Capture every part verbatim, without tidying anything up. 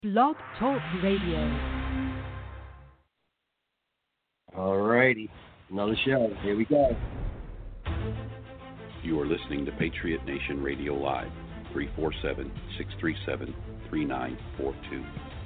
Blog Talk Radio. All righty, another show. Here we go. You are listening to Patriot Nation Radio Live, three four seven, six three seven, three nine four two.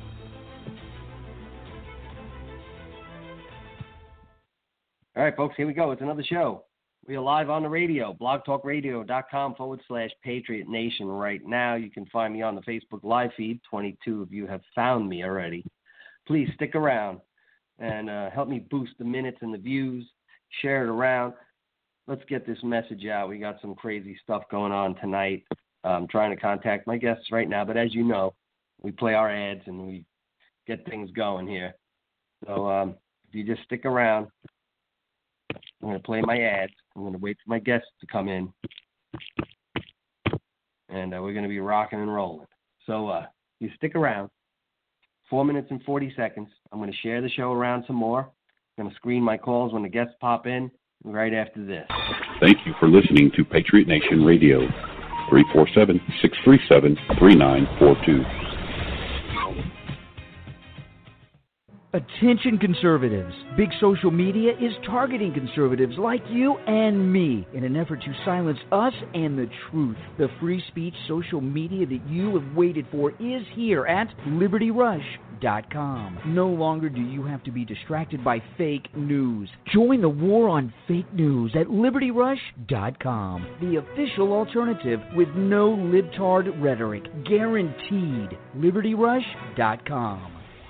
All right, folks, here we go. It's another show. We are live on the radio, blogtalkradio.com forward slash Patriot Nation right now. You can find me on the Facebook live feed. twenty-two of you have found me already. Please stick around and uh, help me boost the minutes and the views. Share it around. Let's get this message out. We got some crazy stuff going on tonight. I'm trying to contact my guests right now, but as you know, we play our ads and we get things going here. So um, if you just stick around, I'm going to play my ads. I'm going to wait for my guests to come in. And uh, we're going to be rocking and rolling. So uh, you stick around. Four minutes and forty seconds. I'm going to share the show around some more. I'm going to screen my calls when the guests pop in right after this. Thank you for listening to Patriot Nation Radio. three four seven, six three seven, three nine four two. Attention conservatives. Big social media is targeting conservatives like you and me in an effort to silence us and the truth. The free speech social media that you have waited for is here at Liberty Rush dot com. No longer do you have to be distracted by fake news. Join the war on fake news at Liberty Rush dot com, the official alternative with no libtard rhetoric. Guaranteed. Liberty Rush dot com.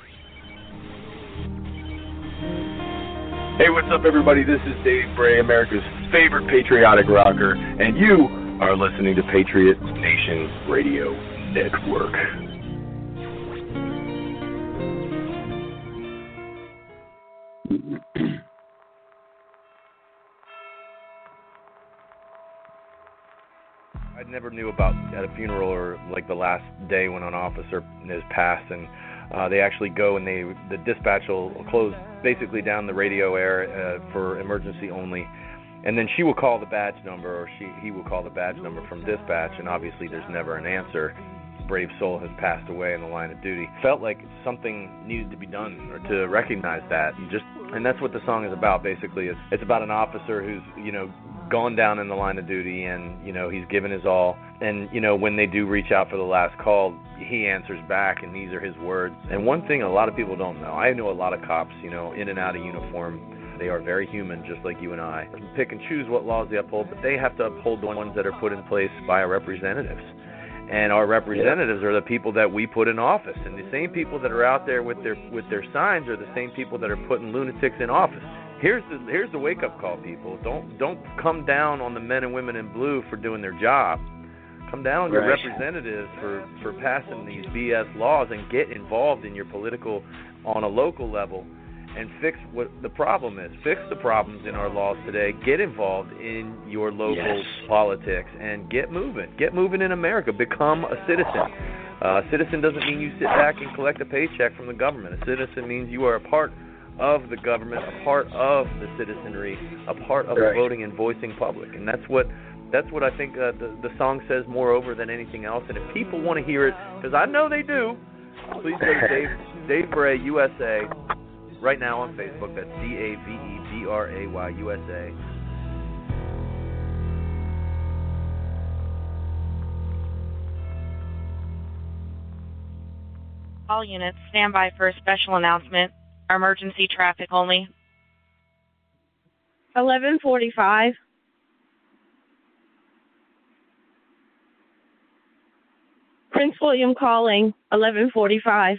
Hey, what's up, everybody? This is Dave Bray, America's favorite patriotic rocker, and you are listening to Patriot Nation Radio Network. I never knew about at a funeral or like the last day when an officer is passed, and uh, they actually go and they the dispatch will close basically down the radio air uh, for emergency only, and then she will call the badge number, or she he will call the badge number from dispatch, and obviously there's never an answer. Brave soul has passed away in the line of duty. Felt like something needed to be done or to recognize that, and just and that's what the song is about. Basically, it's it's about an officer who's you know gone down in the line of duty, and you know he's given his all, and you know when they do reach out for the last call, he answers back, and these are his words. And one thing a lot of people don't know, I know a lot of cops, you know, in and out of uniform. They are very human, just like you and I. They pick and choose what laws they uphold, but they have to uphold the ones that are put in place by our representatives. And our representatives are the people that we put in office. And the same people that are out there with their with their signs are the same people that are putting lunatics in office. Here's the here's the wake-up call, people. Don't don't come down on the men and women in blue for doing their job. Come down on your Right. representatives for, for passing these B S laws, and get involved in your political, on a local level, and fix what the problem is. Fix the problems in our laws today. Get involved in your local Yes. politics and get moving. Get moving in America. Become a citizen. Uh, a citizen doesn't mean you sit back and collect a paycheck from the government. A citizen means you are a part of the government, a part of the citizenry, a part of Right. the voting and voicing public. And that's what that's what I think uh, the, the song says more over than anything else. And if people want to hear it, because I know they do, please go to Dave, Dave Bray, U S A, right now on Facebook. That's D A V E B R A Y U S A. All units, stand by for a special announcement. Emergency traffic only. eleven forty-five. Prince William calling, eleven forty-five.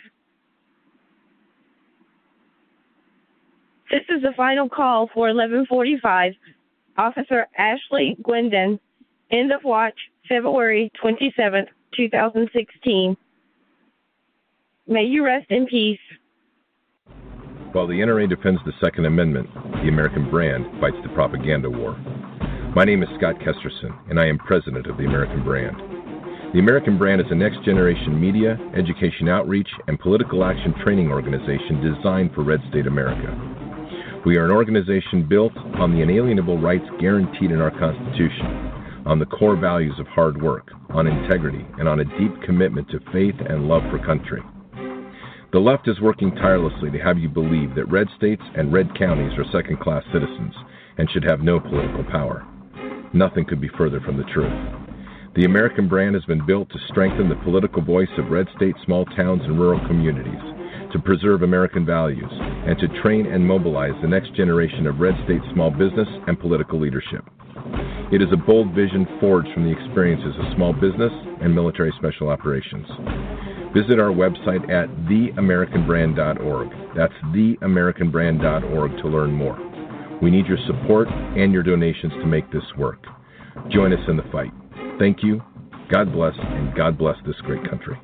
This is the final call for eleven forty-five. Officer Ashley Gwendon, end of watch, February twenty-seventh, twenty sixteen. May you rest in peace. While the N R A defends the Second Amendment, the American brand fights the propaganda war. My name is Scott Kesterson, and I am president of the American Brand. The American Brand is a next-generation media, education outreach, and political action training organization designed for Red State America. We are an organization built on the inalienable rights guaranteed in our Constitution, on the core values of hard work, on integrity, and on a deep commitment to faith and love for country. The left is working tirelessly to have you believe that red states and red counties are second-class citizens and should have no political power. Nothing could be further from the truth. The American brand has been built to strengthen the political voice of red state small towns and rural communities, to preserve American values, and to train and mobilize the next generation of red state small business and political leadership. It is a bold vision forged from the experiences of small business and military special operations. Visit our website at the american brand dot org. That's the american brand dot org to learn more. We need your support and your donations to make this work. Join us in the fight. Thank you, God bless, and God bless this great country.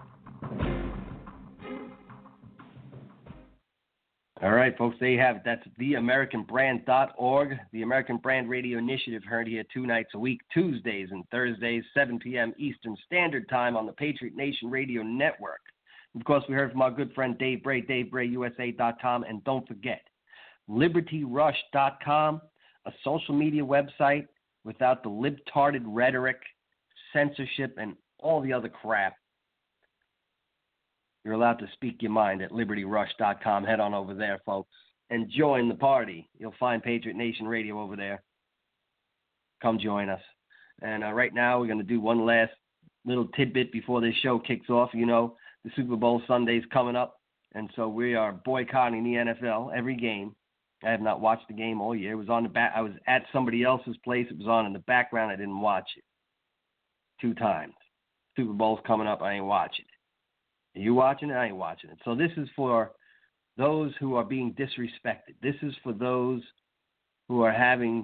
All right, folks, there you have it. That's the american brand dot org. The American Brand Radio Initiative heard here two nights a week, Tuesdays and Thursdays, seven p.m. Eastern Standard Time on the Patriot Nation Radio Network. Of course, we heard from our good friend Dave Bray, dave bray u s a dot com. And don't forget, liberty rush dot com, a social media website without the libtarded rhetoric, censorship, and all the other crap. You're allowed to speak your mind at liberty rush dot com. Head on over there, folks, and join the party. You'll find Patriot Nation Radio over there. Come join us. And uh, right now, we're going to do one last little tidbit before this show kicks off. You know, the Super Bowl Sunday's coming up, and so we are boycotting the N F L every game. I have not watched the game all year. It was on the back. I was at somebody else's place. It was on in the background. I didn't watch it. Two times. Super Bowl's coming up. I ain't watching it. Are you watching it? I ain't watching it. So this is for those who are being disrespected. This is for those who are having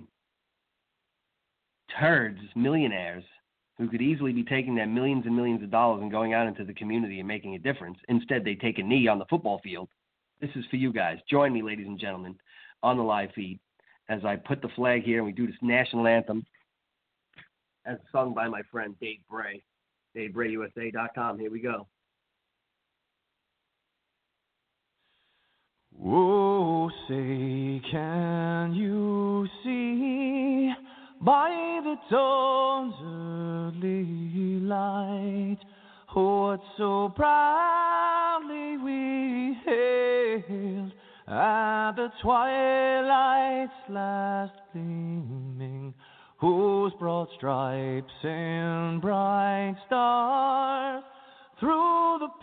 turds, millionaires, who could easily be taking their millions and millions of dollars and going out into the community and making a difference. Instead, they take a knee on the football field. This is for you guys. Join me, ladies and gentlemen, on the live feed as I put the flag here and we do this national anthem as sung by my friend Dave Bray, dave bray u s a dot com. Here we go. Oh, say, can you see by the dawn's early light what so proudly we hailed at the twilight's last gleaming, whose broad stripes and bright stars through the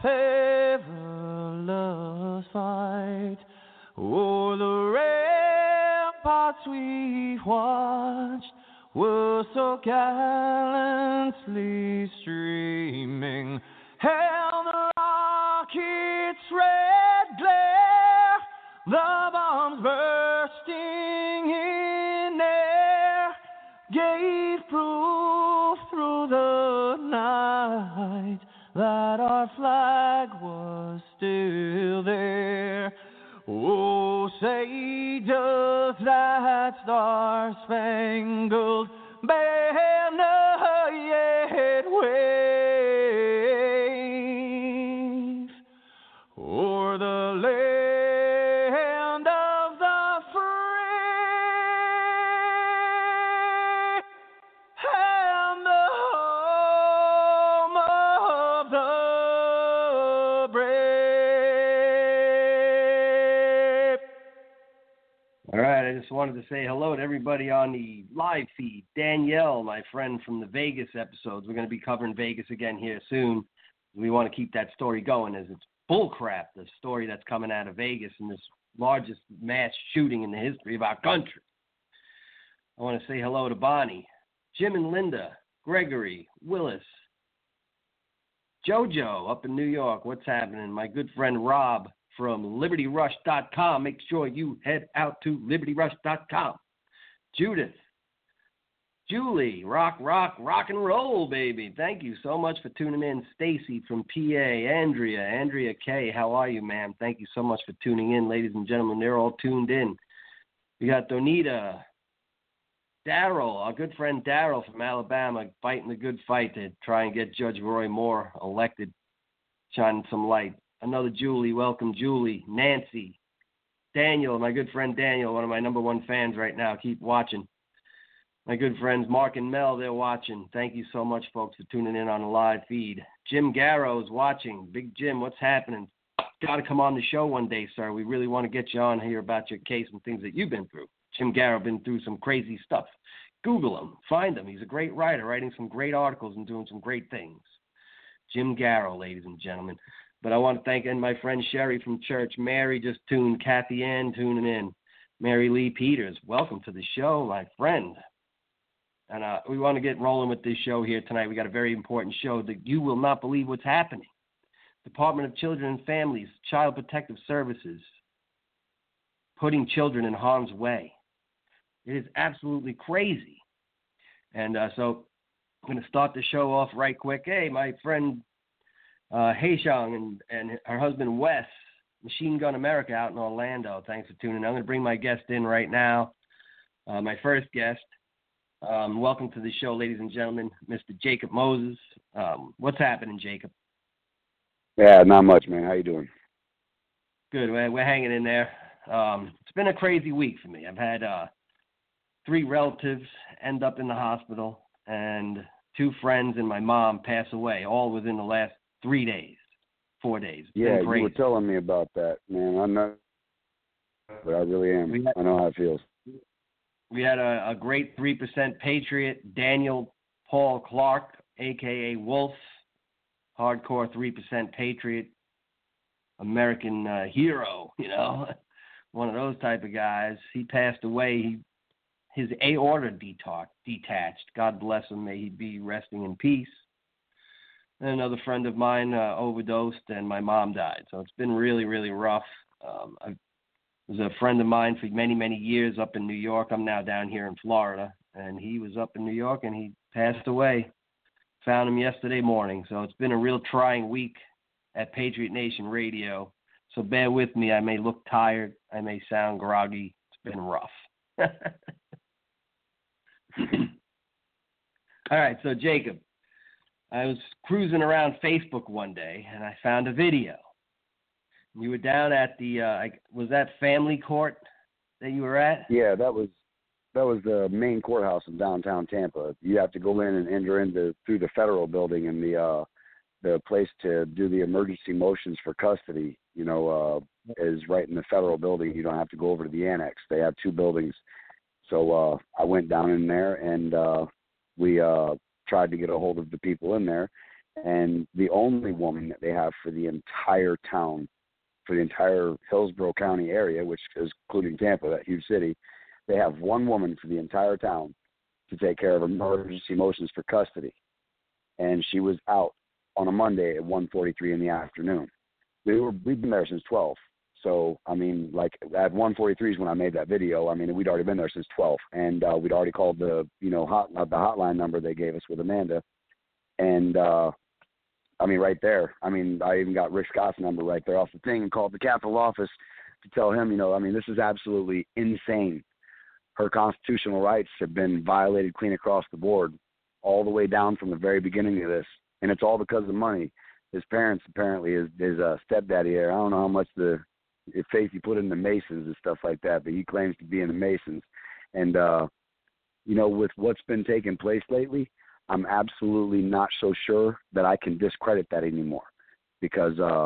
perilous fight o'er the ramparts we watched were so gallantly streaming, held the rocket's red glare, the bombs bursting in air, gave proof through the night that our flag was still there. Oh, say does that star-spangled banner yet wave o'er the land of the free and the home of the brave. All right, I just wanted to say hello to everybody on the live feed. Danielle, my friend from the Vegas episodes. We're going to be covering Vegas again here soon. We want to keep that story going as it's bullcrap, the story that's coming out of Vegas and this largest mass shooting in the history of our country. I want to say hello to Bonnie, Jim and Linda, Gregory, Willis, Jojo up in New York. What's happening? My good friend Rob from liberty rush dot com. Make sure you head out to liberty rush dot com. Judith, Julie, rock, rock, rock and roll, baby. Thank you so much for tuning in. Stacy from P A, Andrea, Andrea K. How are you, ma'am? Thank you so much for tuning in, ladies and gentlemen. They're all tuned in. We got Donita, Darrell, our good friend Darrell from Alabama, fighting the good fight to try and get Judge Roy Moore elected, shining some light. Another Julie, welcome, Julie. Nancy, Daniel, my good friend Daniel, one of my number one fans right now. Keep watching. My good friends Mark and Mel, they're watching. Thank you so much, folks, for tuning in on the live feed. Jim Garrow is watching. Big Jim, what's happening? got to come on the show one day, sir. We really want to get you on here about your case and things that you've been through. Jim Garrow been through some crazy stuff. Google him. Find him. He's a great writer, writing some great articles and doing some great things. Jim Garrow, ladies and gentlemen. But I want to thank and my friend Sherry from church. Mary just tuned. Kathy Ann tuning in. Mary Lee Peters, welcome to the show, my friend. And uh, we want to get rolling with this show here tonight. We got a very important show that you will not believe what's happening. Department of Children and Families, Child Protective Services, putting children in harm's way. It is absolutely crazy. And uh, so I'm going to start the show off right quick. Hey, my friend uh, Haishang and, and her husband Wes, Machine Gun America out in Orlando. Thanks for tuning in. I'm going to bring my guest in right now. Uh, my first guest. Um, welcome to the show, ladies and gentlemen, Mister Jacob Moses. Um, what's happening, Jacob? Yeah, not much, man. How you doing? Good. We're, we're hanging in there. Um, it's been a crazy week for me. I've had uh, three relatives end up in the hospital and two friends and my mom pass away, all within the last three days, four days. It's yeah, been crazy. You were telling me about that, man. I'm not, but I really am. Had, I know how it feels. We had a, a great three percent Patriot, Daniel Paul Clark, a k a. Wolf, hardcore three percent Patriot, American uh, hero, you know, one of those type of guys. He passed away. He, his aorta deta- detached. God bless him. May he be resting in peace. And another friend of mine uh, overdosed, and my mom died. So it's been really, really rough. Um, I've was a friend of mine for many, many years up in New York. I'm now down here in Florida, and he was up in New York, and he passed away. Found him yesterday morning, so it's been a real trying week at Patriot Nation Radio. So bear with me. I may look tired. I may sound groggy. It's been rough. All right, so Jacob, I was cruising around Facebook one day, and I found a video. You were down at the, uh, was that family court that you were at? Yeah, that was that was the main courthouse in downtown Tampa. You have to go in and enter into through the federal building and the uh, the place to do the emergency motions for custody. You know, uh, is right in the federal building. You don't have to go over to the annex. They have two buildings. So uh, I went down in there and uh, we uh, tried to get a hold of the people in there. And the only woman that they have for the entire town, for the entire Hillsborough County area, which is including Tampa, that huge city, they have one woman for the entire town to take care of emergency motions for custody. And she was out on a Monday at one forty-three in the afternoon. We were, we've been there since twelve. So, I mean, like at one forty-three is when I made that video. I mean, we'd already been there since twelve. And uh, we'd already called the, you know, hot, uh, the hotline number they gave us with Amanda. And, uh, I mean, right there. I mean, I even got Rick Scott's number right there off the thing and called the Capitol office to tell him, you know, I mean, this is absolutely insane. Her constitutional rights have been violated clean across the board, all the way down from the very beginning of this. And it's all because of money. His parents, apparently, his, his uh, stepdaddy here, I don't know how much the faith he put in the Masons and stuff like that, but he claims to be in the Masons. And, uh, you know, with what's been taking place lately, I'm absolutely not so sure that I can discredit that anymore, because uh,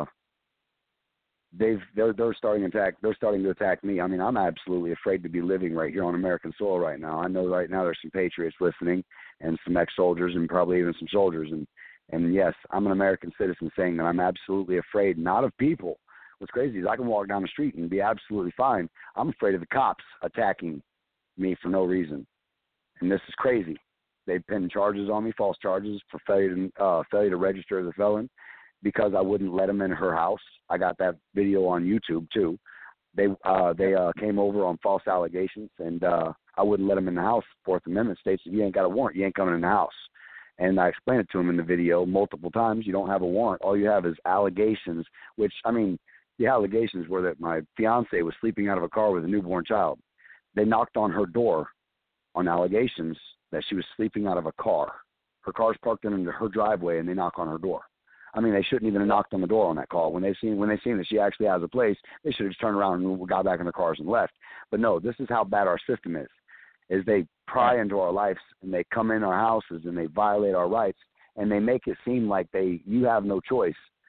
they've they're they're starting to attack they're starting to attack me. I mean, I'm absolutely afraid to be living right here on American soil right now. I know right now there's some patriots listening and some ex-soldiers and probably even some soldiers. And and yes, I'm an American citizen saying that I'm absolutely afraid, not of people. What's crazy is I can walk down the street and be absolutely fine. I'm afraid of the cops attacking me for no reason, and this is crazy. They pinned charges on me, false charges for failure to, uh, failure to register as a felon because I wouldn't let them in her house. I got that video on YouTube too. They uh, they uh, came over on false allegations, and uh, I wouldn't let them in the house. Fourth Amendment states that you ain't got a warrant, you ain't coming in the house. And I explained it to them in the video multiple times. You don't have a warrant. All you have is allegations, which, I mean, the allegations were that my fiance was sleeping out of a car with a newborn child. They knocked on her door on allegations that she was sleeping out of a car. Her car's parked in her driveway, and they knock on her door. I mean, they shouldn't even have knocked on the door on that call. When they seen when they seen that she actually has a place, they should have just turned around and got back in their cars and left. But no, this is how bad our system is. Is they pry into our lives, and they come in our houses, and they violate our rights, and they make it seem like they you have no choice.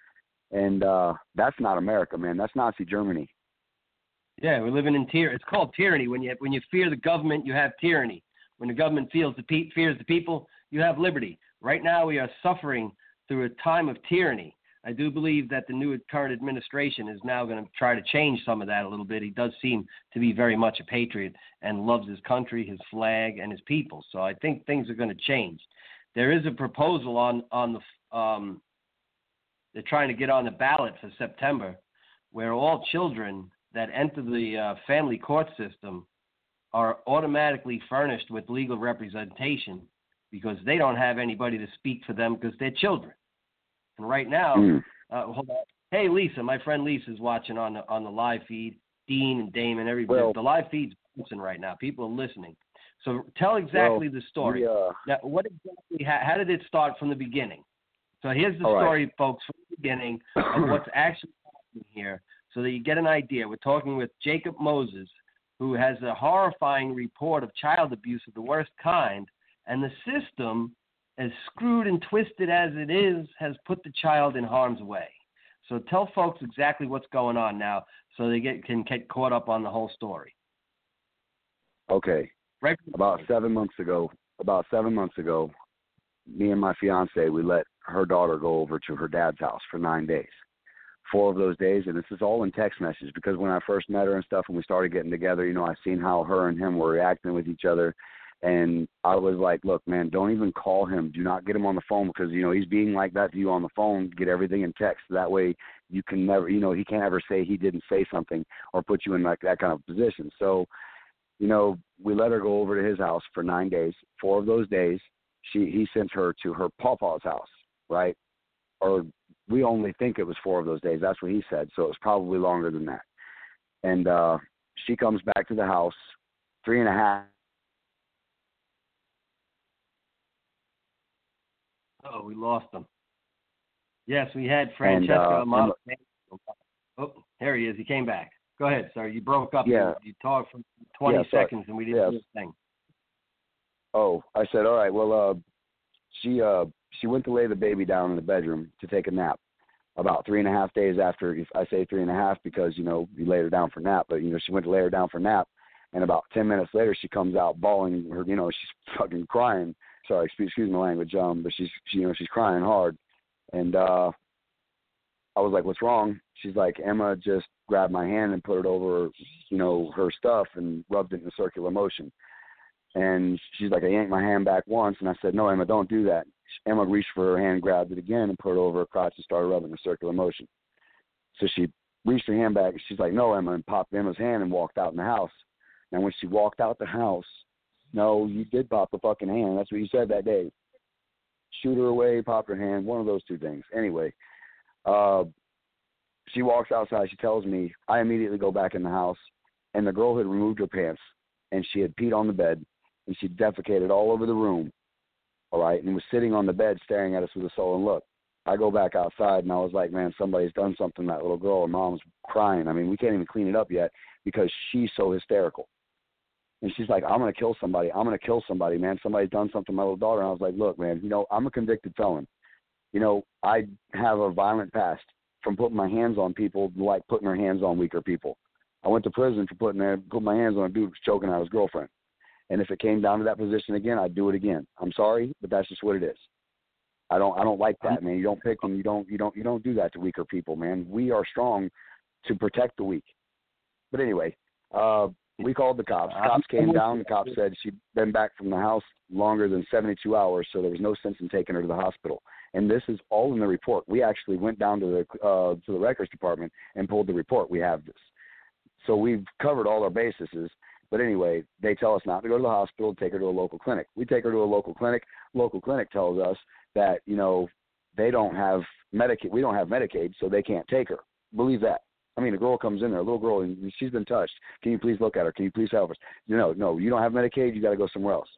And uh, that's not America, man. That's Nazi Germany. Yeah, we're living in tyranny. It's called tyranny. When you when you fear the government, you have tyranny. When the government feels the pe- fears the people, you have liberty. Right now, we are suffering through a time of tyranny. I do believe that the new current administration is now going to try to change some of that a little bit. He does seem to be very much a patriot and loves his country, his flag, and his people. So I think things are going to change. There is a proposal on on the um, they're trying to get on the ballot for September, where all children that enter the uh, family court system are automatically furnished with legal representation because they don't have anybody to speak for them because they're children. And right now, mm. uh, hold on. Hey, Lisa, my friend Lisa is watching on the on the live feed. Dean and Damon, everybody. Well, the live feed's listening right now. People are listening. So tell exactly well, the story. We, uh, now, what exactly? How, how did it start from the beginning? So here's the All story, right. folks, from the beginning of what's actually happening here, so that you get an idea. We're talking with Jacob Moses, who has a horrifying report of child abuse of the worst kind, and the system, as screwed and twisted as it is, has put the child in harm's way. So tell folks exactly what's going on now, so they get can get caught up on the whole story. Okay. Right. About seven months ago, about seven months ago, me and my fiance, we let her daughter go over to her dad's house for nine days. Four of those days, and this is all in text message, because when I first met her and stuff and we started getting together, you know, I seen how her and him were reacting with each other. And I was like, look, man, don't even call him. Do not get him on the phone because, you know, he's being like that to you on the phone. Get everything in text. That way you can never, you know, he can't ever say he didn't say something or put you in like that kind of position. So, you know, we let her go over to his house for nine days. Four of those days, she he sent her to her pawpaw's house, right? Or we only think it was four of those days. That's what he said. So it was probably longer than that. And uh, she comes back to the house three and a half. Oh, we lost him. Yes, we had Francesco. And, uh, oh, there he is. He came back. Go ahead, sir. You broke up. Yeah. You, you talked for twenty yeah, seconds, and we didn't yes. hear a thing. Oh, I said, all right. Well, uh, she uh, she went to lay the baby down in the bedroom to take a nap. About three and a half days after, if I say three and a half because, you know, you laid her down for nap, but, you know, she went to lay her down for nap, and about ten minutes later, she comes out bawling. Her, you know, she's fucking crying. Sorry, excuse, excuse my language, um, but she's, she, you know, she's crying hard. And uh, I was like, what's wrong? She's like, Emma just grabbed my hand and put it over, you know, her stuff and rubbed it in a circular motion. And she's like, I yanked my hand back once. And I said, no, Emma, don't do that. Emma reached for her hand, grabbed it again, and put it over her crotch and started rubbing in a circular motion. So she reached her hand back. And she's like, no, Emma, and popped Emma's hand and walked out in the house. And when she walked out the house, no, you did pop the fucking hand. That's what you said that day. Shoot her away, pop her hand, one of those two things. Anyway, uh, she walks outside. She tells me. I immediately go back in the house, and the girl had removed her pants, and she had peed on the bed, and she defecated all over the room, all right, and was sitting on the bed staring at us with a sullen look. I go back outside, and I was like, man, somebody's done something to that little girl. Her mom's crying. I mean, we can't even clean it up yet because she's so hysterical. And she's like, I'm going to kill somebody. I'm going to kill somebody, man. Somebody's done something to my little daughter. And I was like, look, man, you know, I'm a convicted felon. You know, I have a violent past from putting my hands on people like putting their hands on weaker people. I went to prison for putting their, put my hands on a dude who was choking out his girlfriend. And if it came down to that position again, I'd do it again. I'm sorry, but that's just what it is. I don't I don't like that, man. You don't pick them. You don't you don't you don't do that to weaker people, man. We are strong to protect the weak. But anyway, uh, we called the cops. The cops came down. The cops said she'd been back from the house longer than seventy-two hours, so there was no sense in taking her to the hospital. And this is all in the report. We actually went down to the uh, to the records department and pulled the report. We have this. So we've covered all our bases. But anyway, they tell us not to go to the hospital, take her to a local clinic. We take her to a local clinic. Local clinic tells us that, you know, they don't have Medicaid. We don't have Medicaid, so they can't take her. Believe that. I mean, a girl comes in there, a little girl, and she's been touched. Can you please look at her? Can you please help us? You know, no, you don't have Medicaid. You got to go somewhere else.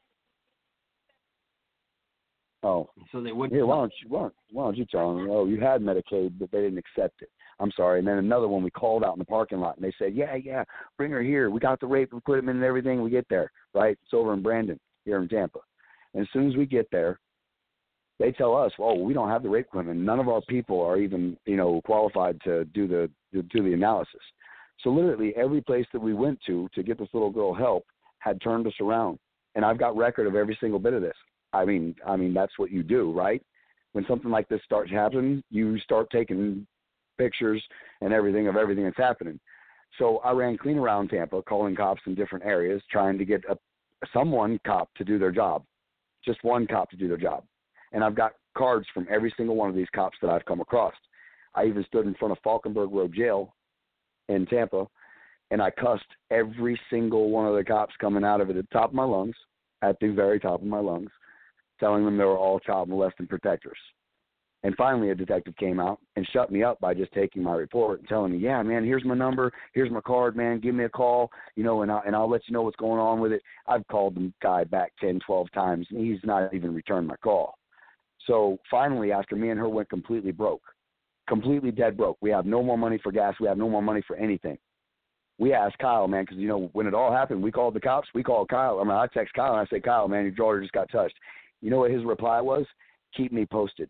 Oh, so they wouldn't. Here, why don't you? Why don't, why don't you tell them? Oh, you had Medicaid, but they didn't accept it. I'm sorry. And then another one, we called out in the parking lot, and they said, "Yeah, yeah, bring her here. We got the rape equipment and everything. We get there, right? It's over in Brandon, here in Tampa." And as soon as we get there, They tell us, well, we don't have the rape equipment. None of our people are even, you know, qualified to do the to do the analysis. So literally every place that we went to to get this little girl help had turned us around. And I've got record of every single bit of this. I mean, I mean that's what you do, right? When something like this starts happening, you start taking pictures and everything of everything that's happening. So I ran clean around Tampa, calling cops in different areas, trying to get a, someone cop to do their job, just one cop to do their job. And I've got cards from every single one of these cops that I've come across. I even stood in front of Falkenberg Road Jail in Tampa, and I cussed every single one of the cops coming out of it at the top of my lungs, at the very top of my lungs, telling them they were all child molesting protectors. And finally a detective came out and shut me up by just taking my report and telling me, yeah, man, here's my number, here's my card, man, give me a call, you know, and, I, and I'll let you know what's going on with it. I've called the guy back ten, twelve times, and he's not even returned my call. So finally, after me and her went completely broke, completely dead broke, we have no more money for gas, we have no more money for anything. We asked Kyle, man, because, you know, when it all happened, we called the cops, we called Kyle. I mean, I text Kyle, and I say, Kyle, man, your daughter just got touched. You know what his reply was? Keep me posted.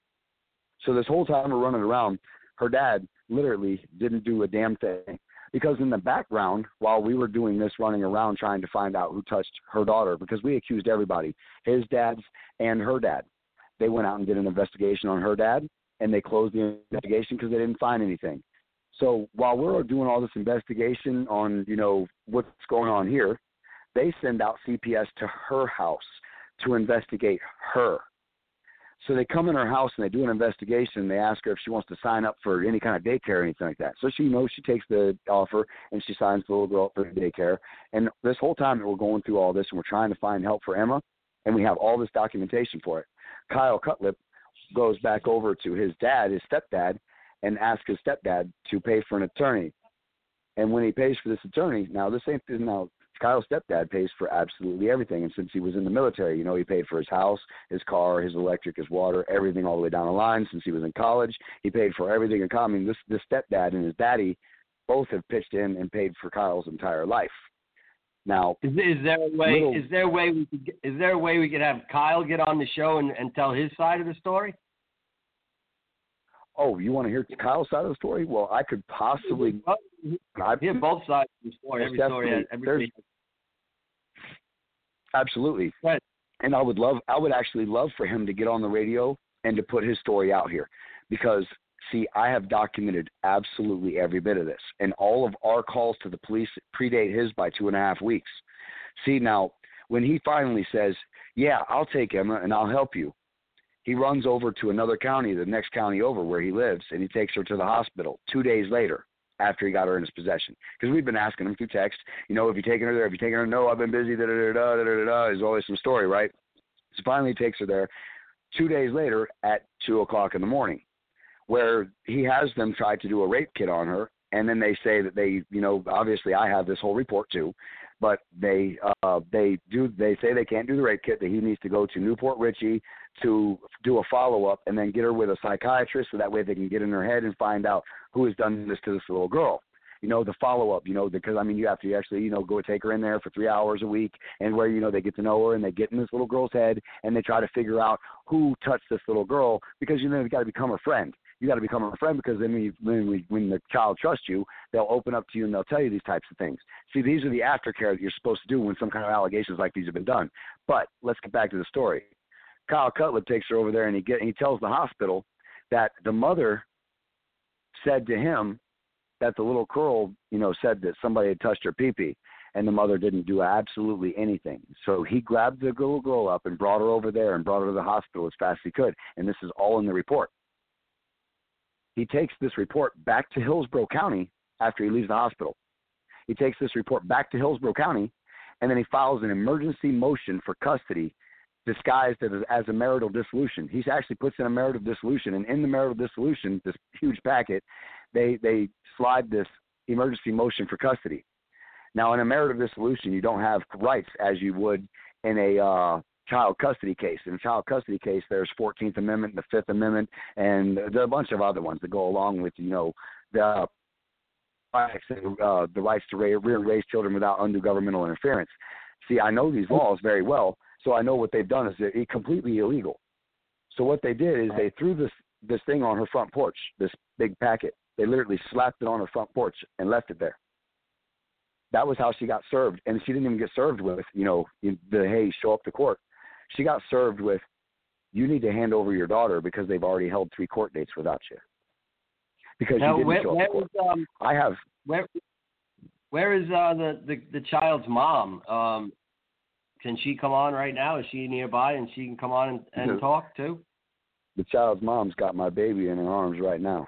So this whole time we're running around, her dad literally didn't do a damn thing. Because in the background, while we were doing this, running around trying to find out who touched her daughter, because we accused everybody, his dad's and her dad. They went out and did an investigation on her dad, and they closed the investigation because they didn't find anything. So while we're doing all this investigation on, you know, what's going on here, they send out C P S to her house to investigate her. So they come in her house and they do an investigation. They ask her if she wants to sign up for any kind of daycare or anything like that. So she knows she takes the offer and she signs the little girl up for daycare. And this whole time that we're going through all this and we're trying to find help for Emma, and we have all this documentation for it, Kyle Cutlip goes back over to his dad, his stepdad, and asks his stepdad to pay for an attorney. And when he pays for this attorney, now this ain't now Kyle's stepdad pays for absolutely everything. And since he was in the military, you know, he paid for his house, his car, his electric, his water, everything all the way down the line. Since he was in college, he paid for everything in common. This this stepdad and his daddy both have pitched in and paid for Kyle's entire life. Now, is, is there a way? little, is there a way we could? Is there a way we could have Kyle get on the show and, and tell his side of the story? Oh, you want to hear Kyle's side of the story? Well, I could possibly. I hear both sides of the story. Every story has every. Absolutely. Right. And I would love, I would actually love for him to get on the radio and to put his story out here, because see, I have documented absolutely every bit of this, and all of our calls to the police predate his by two and a half weeks. See, now when he finally says, "Yeah, I'll take Emma and I'll help you," he runs over to another county, the next county over where he lives, and he takes her to the hospital two days later, after he got her in his possession. Because we've been asking him through text, you know, have you taken her there? Have you taken her? No, I've been busy, da-da-da-da, da-da-da-da. There's always some story, right? So finally he takes her there two days later at two o'clock in the morning, where he has them try to do a rape kit on her, and then they say that they, you know, obviously I have this whole report too, but they uh, they do they say they can't do the rape kit, that he needs to go to Newport Richey to do a follow-up and then get her with a psychiatrist so that way they can get in her head and find out who has done this to this little girl. You know, the follow-up, you know, because, I mean, you have to actually, you know, go take her in there for three hours a week, and where, you know, they get to know her and they get in this little girl's head and they try to figure out who touched this little girl, because, you know, you've got to become her friend. You got to become her friend, because then when, you, when, when the child trusts you, they'll open up to you and they'll tell you these types of things. See, these are the aftercare that you're supposed to do when some kind of allegations like these have been done. But let's get back to the story. Kyle Cutlip takes her over there, and he get and he tells the hospital that the mother said to him that the little girl, you know, said that somebody had touched her pee-pee, and the mother didn't do absolutely anything. So he grabbed the little girl up and brought her over there and brought her to the hospital as fast as he could, and this is all in the report. He takes this report back to Hillsborough County after he leaves the hospital. He takes this report back to Hillsborough County, and then he files an emergency motion for custody disguised as, as a marital dissolution. He actually puts in a marital dissolution, and in the marital dissolution, this huge packet, they they slide this emergency motion for custody. Now, in a marital dissolution, you don't have rights as you would in a uh, child custody case. In a child custody case, there's fourteenth Amendment, the fifth Amendment, and there are a bunch of other ones that go along with, you know, the rights, uh, the rights to raise, raise children without undue governmental interference. See, I know these laws very well, so I know what they've done is they're completely illegal. So what they did is they threw this this thing on her front porch, this big packet. They literally slapped it on her front porch and left it there. That was how she got served, and she didn't even get served with, you know, the hey, show up to court. She got served with, you need to hand over your daughter because they've already held three court dates without you. Because now, you didn't where, show up where to court. is, um, I have. Where where is uh, the, the the child's mom? Um, can she come on right now? Is she nearby and she can come on and, and Because talk too? The child's mom's got my baby in her arms right now.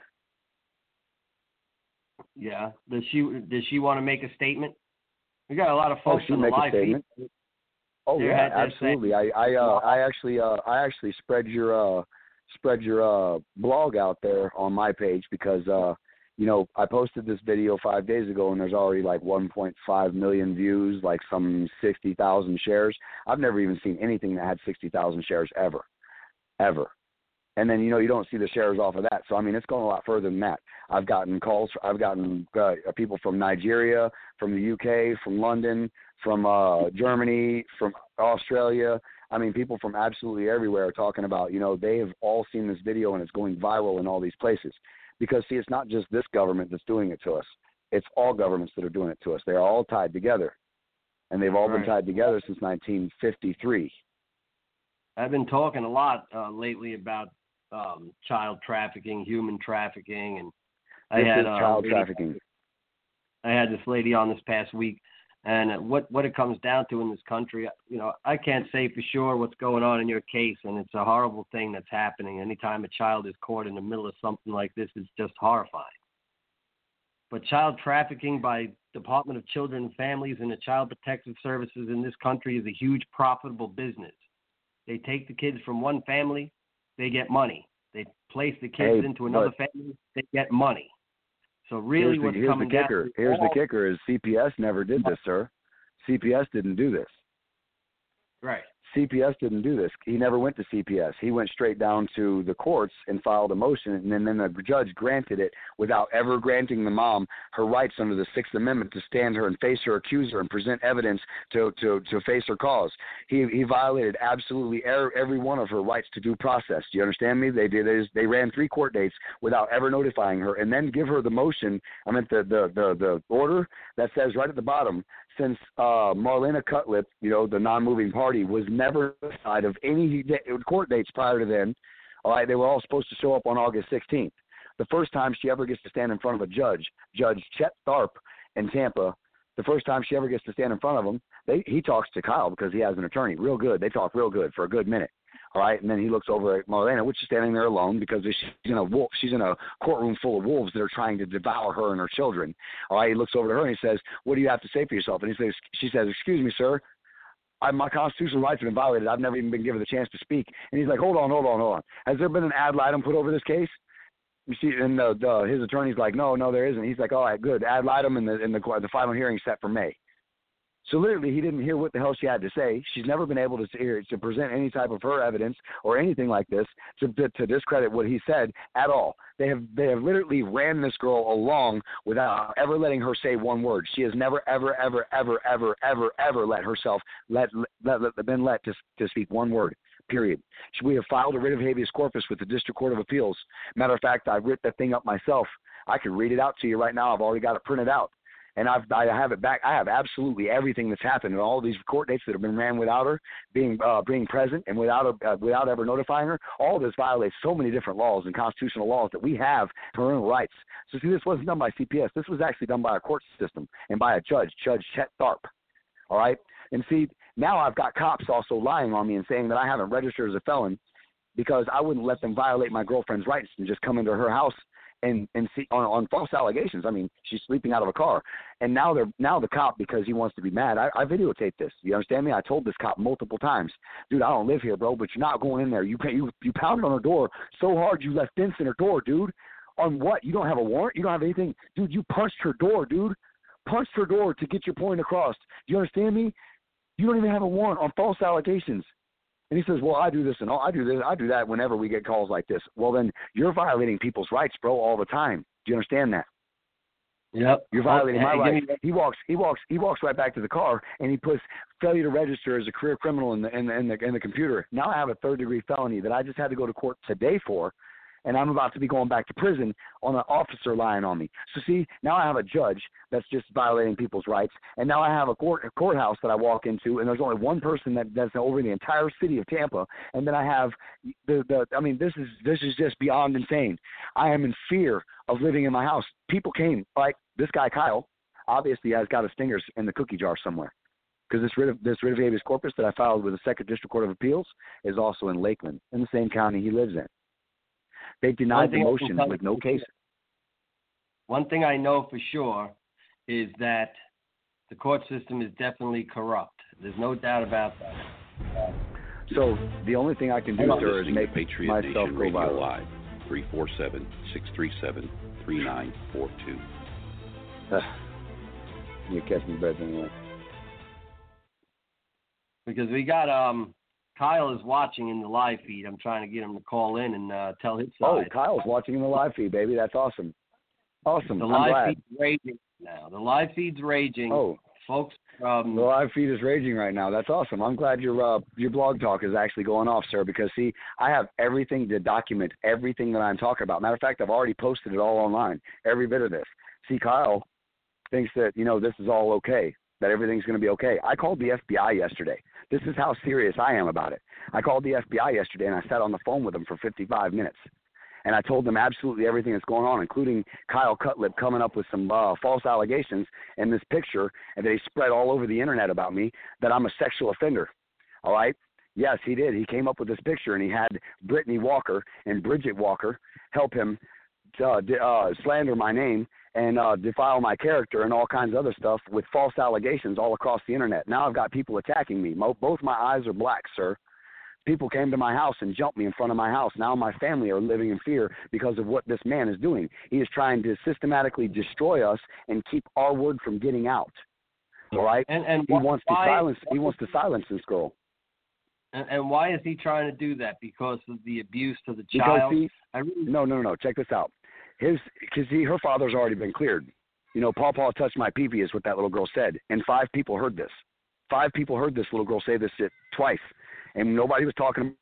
Yeah. Does she does she want to make a statement? We got a lot of folks oh, she on the make a live statement. feed. Oh They're yeah, had- they're absolutely. saying- I I uh, I actually uh, I actually spread your uh, spread your uh, blog out there on my page because uh, you know I posted this video five days ago and there's already like one point five million views, like some sixty thousand shares. I've never even seen anything that had sixty thousand shares ever, ever. And then, you know, you don't see the shares off of that. So, I mean, it's going a lot further than that. I've gotten calls. I've gotten uh, people from Nigeria, from the U K, from London, from uh, Germany, from Australia. I mean, people from absolutely everywhere are talking about, you know, they have all seen this video and it's going viral in all these places. Because, see, it's not just this government that's doing it to us. It's all governments that are doing it to us. They're all tied together. And they've all Right. been tied together since nineteen fifty-three. I've been talking a lot uh, lately about um, child trafficking, human trafficking, and I This had is uh, child lady- trafficking. I had this lady on this past week, and what what it comes down to in this country, you know, I can't say for sure what's going on in your case, and it's a horrible thing that's happening. Anytime a child is caught in the middle of something like this, it's just horrifying. But child trafficking by Department of Children and Families and the Child Protective Services in this country is a huge profitable business. They take the kids from one family, they get money. They place the kids Hey, into another but- family, they get money. So really here's the, what's here's coming the kicker. down to Here's the all- kicker is C P S never did this, sir. C P S didn't do this. Right. C P S didn't do this. He never went to C P S. He went straight down to the courts and filed a motion, and then, then the judge granted it without ever granting the mom her rights under the Sixth Amendment to stand her and face her accuser and present evidence to, to, to face her cause. He he violated absolutely er, every one of her rights to due process. Do you understand me? They did. They, they ran three court dates without ever notifying her, and then give her the motion. I meant the the the, the order that says right at the bottom. Since uh, Marlena Cutlip, you know, the non-moving party, was never notified of any court dates prior to then, all right, they were all supposed to show up on August sixteenth. The first time she ever gets to stand in front of a judge, Judge Chet Tharp in Tampa, the first time she ever gets to stand in front of him, they, he talks to Kyle because he has an attorney. Real good. They talk real good for a good minute. All right, and then he looks over at Marlena, which is standing there alone because she's in a wolf, she's in a courtroom full of wolves that are trying to devour her and her children. All right, he looks over to her and he says, "What do you have to say for yourself?" And he says, "She says, excuse me, sir, I, my constitutional rights have been violated. I've never even been given the chance to speak." And he's like, "Hold on, hold on, hold on. Has there been an ad litem put over this case?" You see, and the, the, his attorney's like, "No, no, there isn't." He's like, "All right, good. Ad litem and the and the the final hearing set for May." So literally, he didn't hear what the hell she had to say. She's never been able to hear to present any type of her evidence or anything like this to, to to discredit what he said at all. They have they have literally ran this girl along without ever letting her say one word. She has never ever ever ever ever ever ever let herself let let, let been let to to speak one word. Period. We have filed a writ of habeas corpus with the District Court of Appeals. Matter of fact, I writ that thing up myself. I can read it out to you right now. I've already got it printed out. And I've, I have it back. I have absolutely everything that's happened and all these court dates that have been ran without her being uh, being present and without a, uh, without ever notifying her. All of this violates so many different laws and constitutional laws that we have parental rights. So see, this wasn't done by C P S. This was actually done by a court system and by a judge, Judge Chet Tharp. All right. And see, now I've got cops also lying on me and saying that I haven't registered as a felon because I wouldn't let them violate my girlfriend's rights and just come into her house and and see on, on false allegations. I mean, she's sleeping out of a car, and now they're now the cop, because he wants to be mad. I, I videotaped this. You understand me? I told this cop multiple times, dude, I don't live here, bro, but you're not going in there. You you you pounded on her door so hard you left dents in her door, dude. On what? You don't have a warrant? You don't have anything, dude? You punched her door, dude. Punched her door to get your point across. Do you understand me? You don't even have a warrant on false allegations. And he says, well, I do this and all, I do this, I do that whenever we get calls like this. Well, then you're violating people's rights, bro, all the time. Do you understand that? Yep. You're violating oh, my hey, rights. He walks. He walks. He walks right back to the car, and he puts failure to register as a career criminal in the in the in the, in the computer. Now I have a third degree felony that I just had to go to court today for, and I'm about to be going back to prison on an officer lying on me. So see, now I have a judge that's just violating people's rights, and now I have a court a courthouse that I walk into, and there's only one person that that's over the entire city of Tampa, and then I have the the. I mean, this is this is just beyond insane. I am in fear of living in my house. People came like this guy Kyle, obviously has got his fingers in the cookie jar somewhere, because this writ of this writ of habeas corpus that I filed with the Second District Court of Appeals is also in Lakeland, in the same county he lives in. They denied the motion with no case. One thing I know for sure is that the court system is definitely corrupt. There's no doubt about that. So the only thing I can do, sir, is make Patriot myself Nation go Radio viral. Live, three four seven, six three seven, three nine four two. You catch me better anyway. Because we got um Kyle is watching in the live feed. I'm trying to get him to call in and uh, tell his side. Oh, Kyle's watching in the live feed, baby. That's awesome. Awesome. The I'm live glad. feed's raging now. The live feed's raging. Oh, folks. Um, the live feed is raging right now. That's awesome. I'm glad your uh, your blog talk is actually going off, sir. Because see, I have everything to document everything that I'm talking about. Matter of fact, I've already posted it all online. Every bit of this. See, Kyle thinks that you know this is all okay. That everything's going to be okay. I called the F B I yesterday. This is how serious I am about it. I called the F B I yesterday, and I sat on the phone with them for fifty-five minutes. And I told them absolutely everything that's going on, including Kyle Cutlip coming up with some uh, false allegations in this picture and that he spread all over the internet about me, that I'm a sexual offender. All right? Yes, he did. He came up with this picture, and he had Brittany Walker and Bridget Walker help him uh, uh, slander my name and uh, defile my character and all kinds of other stuff with false allegations all across the internet. Now I've got people attacking me. Mo- both my eyes are black, sir. People came to my house and jumped me in front of my house. Now my family are living in fear because of what this man is doing. He is trying to systematically destroy us and keep our word from getting out. All right? And, and he wh- wants to why, silence. He wants to silence this girl. And, and why is he trying to do that? Because of the abuse to the Because child? he, I really, no, no, no. Check this out. His, because he, her father's already been cleared. You know, Paw Paw touched my pee-pee is what that little girl said, and five people heard this. Five people heard this little girl say this shit twice, and nobody was talking.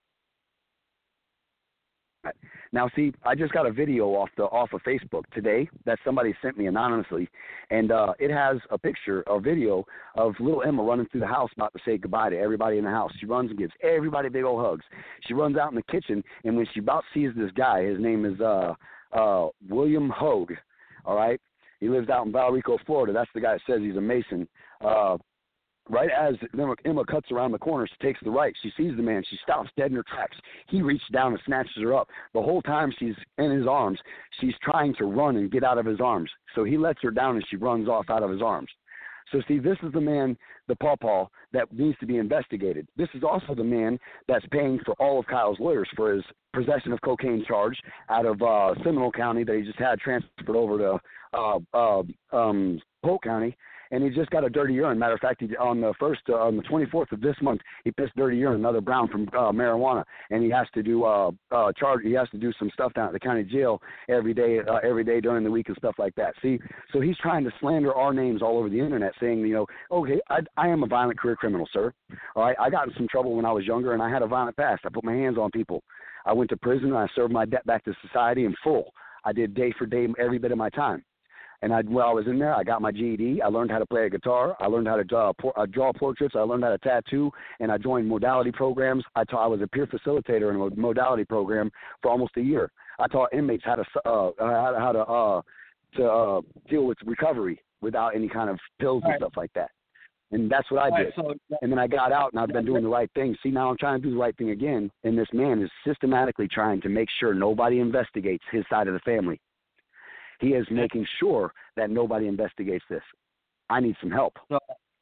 Now, see, I just got a video off the off of Facebook today that somebody sent me anonymously, and uh, it has a picture, a video of little Emma running through the house about to say goodbye to everybody in the house. She runs and gives everybody big old hugs. She runs out in the kitchen, and when she about sees this guy, his name is uh, uh, William Hogue, all right? He lives out in Valrico, Florida. That's the guy that says he's a Mason. Uh, right as Emma, Emma cuts around the corner, she takes the right. She sees the man. She stops dead in her tracks. He reaches down and snatches her up. The whole time she's in his arms, she's trying to run and get out of his arms. So he lets her down and she runs off out of his arms. So, see, this is the man, the pawpaw, that needs to be investigated. This is also the man that's paying for all of Kyle's lawyers for his possession of cocaine charge out of uh, Seminole County that he just had transferred over to uh, uh, um, Polk County. And he just got a dirty urine. Matter of fact, he, on the first, uh, on the twenty-fourth of this month, he pissed dirty urine, another brown from uh, marijuana, and he has to do uh, uh, charge. He has to do some stuff down at the county jail every day, uh, every day during the week and stuff like that. See, so he's trying to slander our names all over the internet, saying, you know, okay, I, I am a violent career criminal, sir. All right, I got in some trouble when I was younger, and I had a violent past. I put my hands on people. I went to prison, and I served my debt back to society in full. I did day for day every bit of my time. And I, while I was in there, I got my G E D. I learned how to play a guitar. I learned how to draw, uh, draw portraits. I learned how to tattoo. And I joined modality programs. I taught. I was a peer facilitator in a modality program for almost a year. I taught inmates how to uh, how, how to uh, to uh, deal with recovery without any kind of pills and stuff like that. And that's what I did. Right, so, and then I got out, and I've been doing the right thing. See, now I'm trying to do the right thing again. And this man is systematically trying to make sure nobody investigates his side of the family. He is making sure that nobody investigates this. I need some help. So,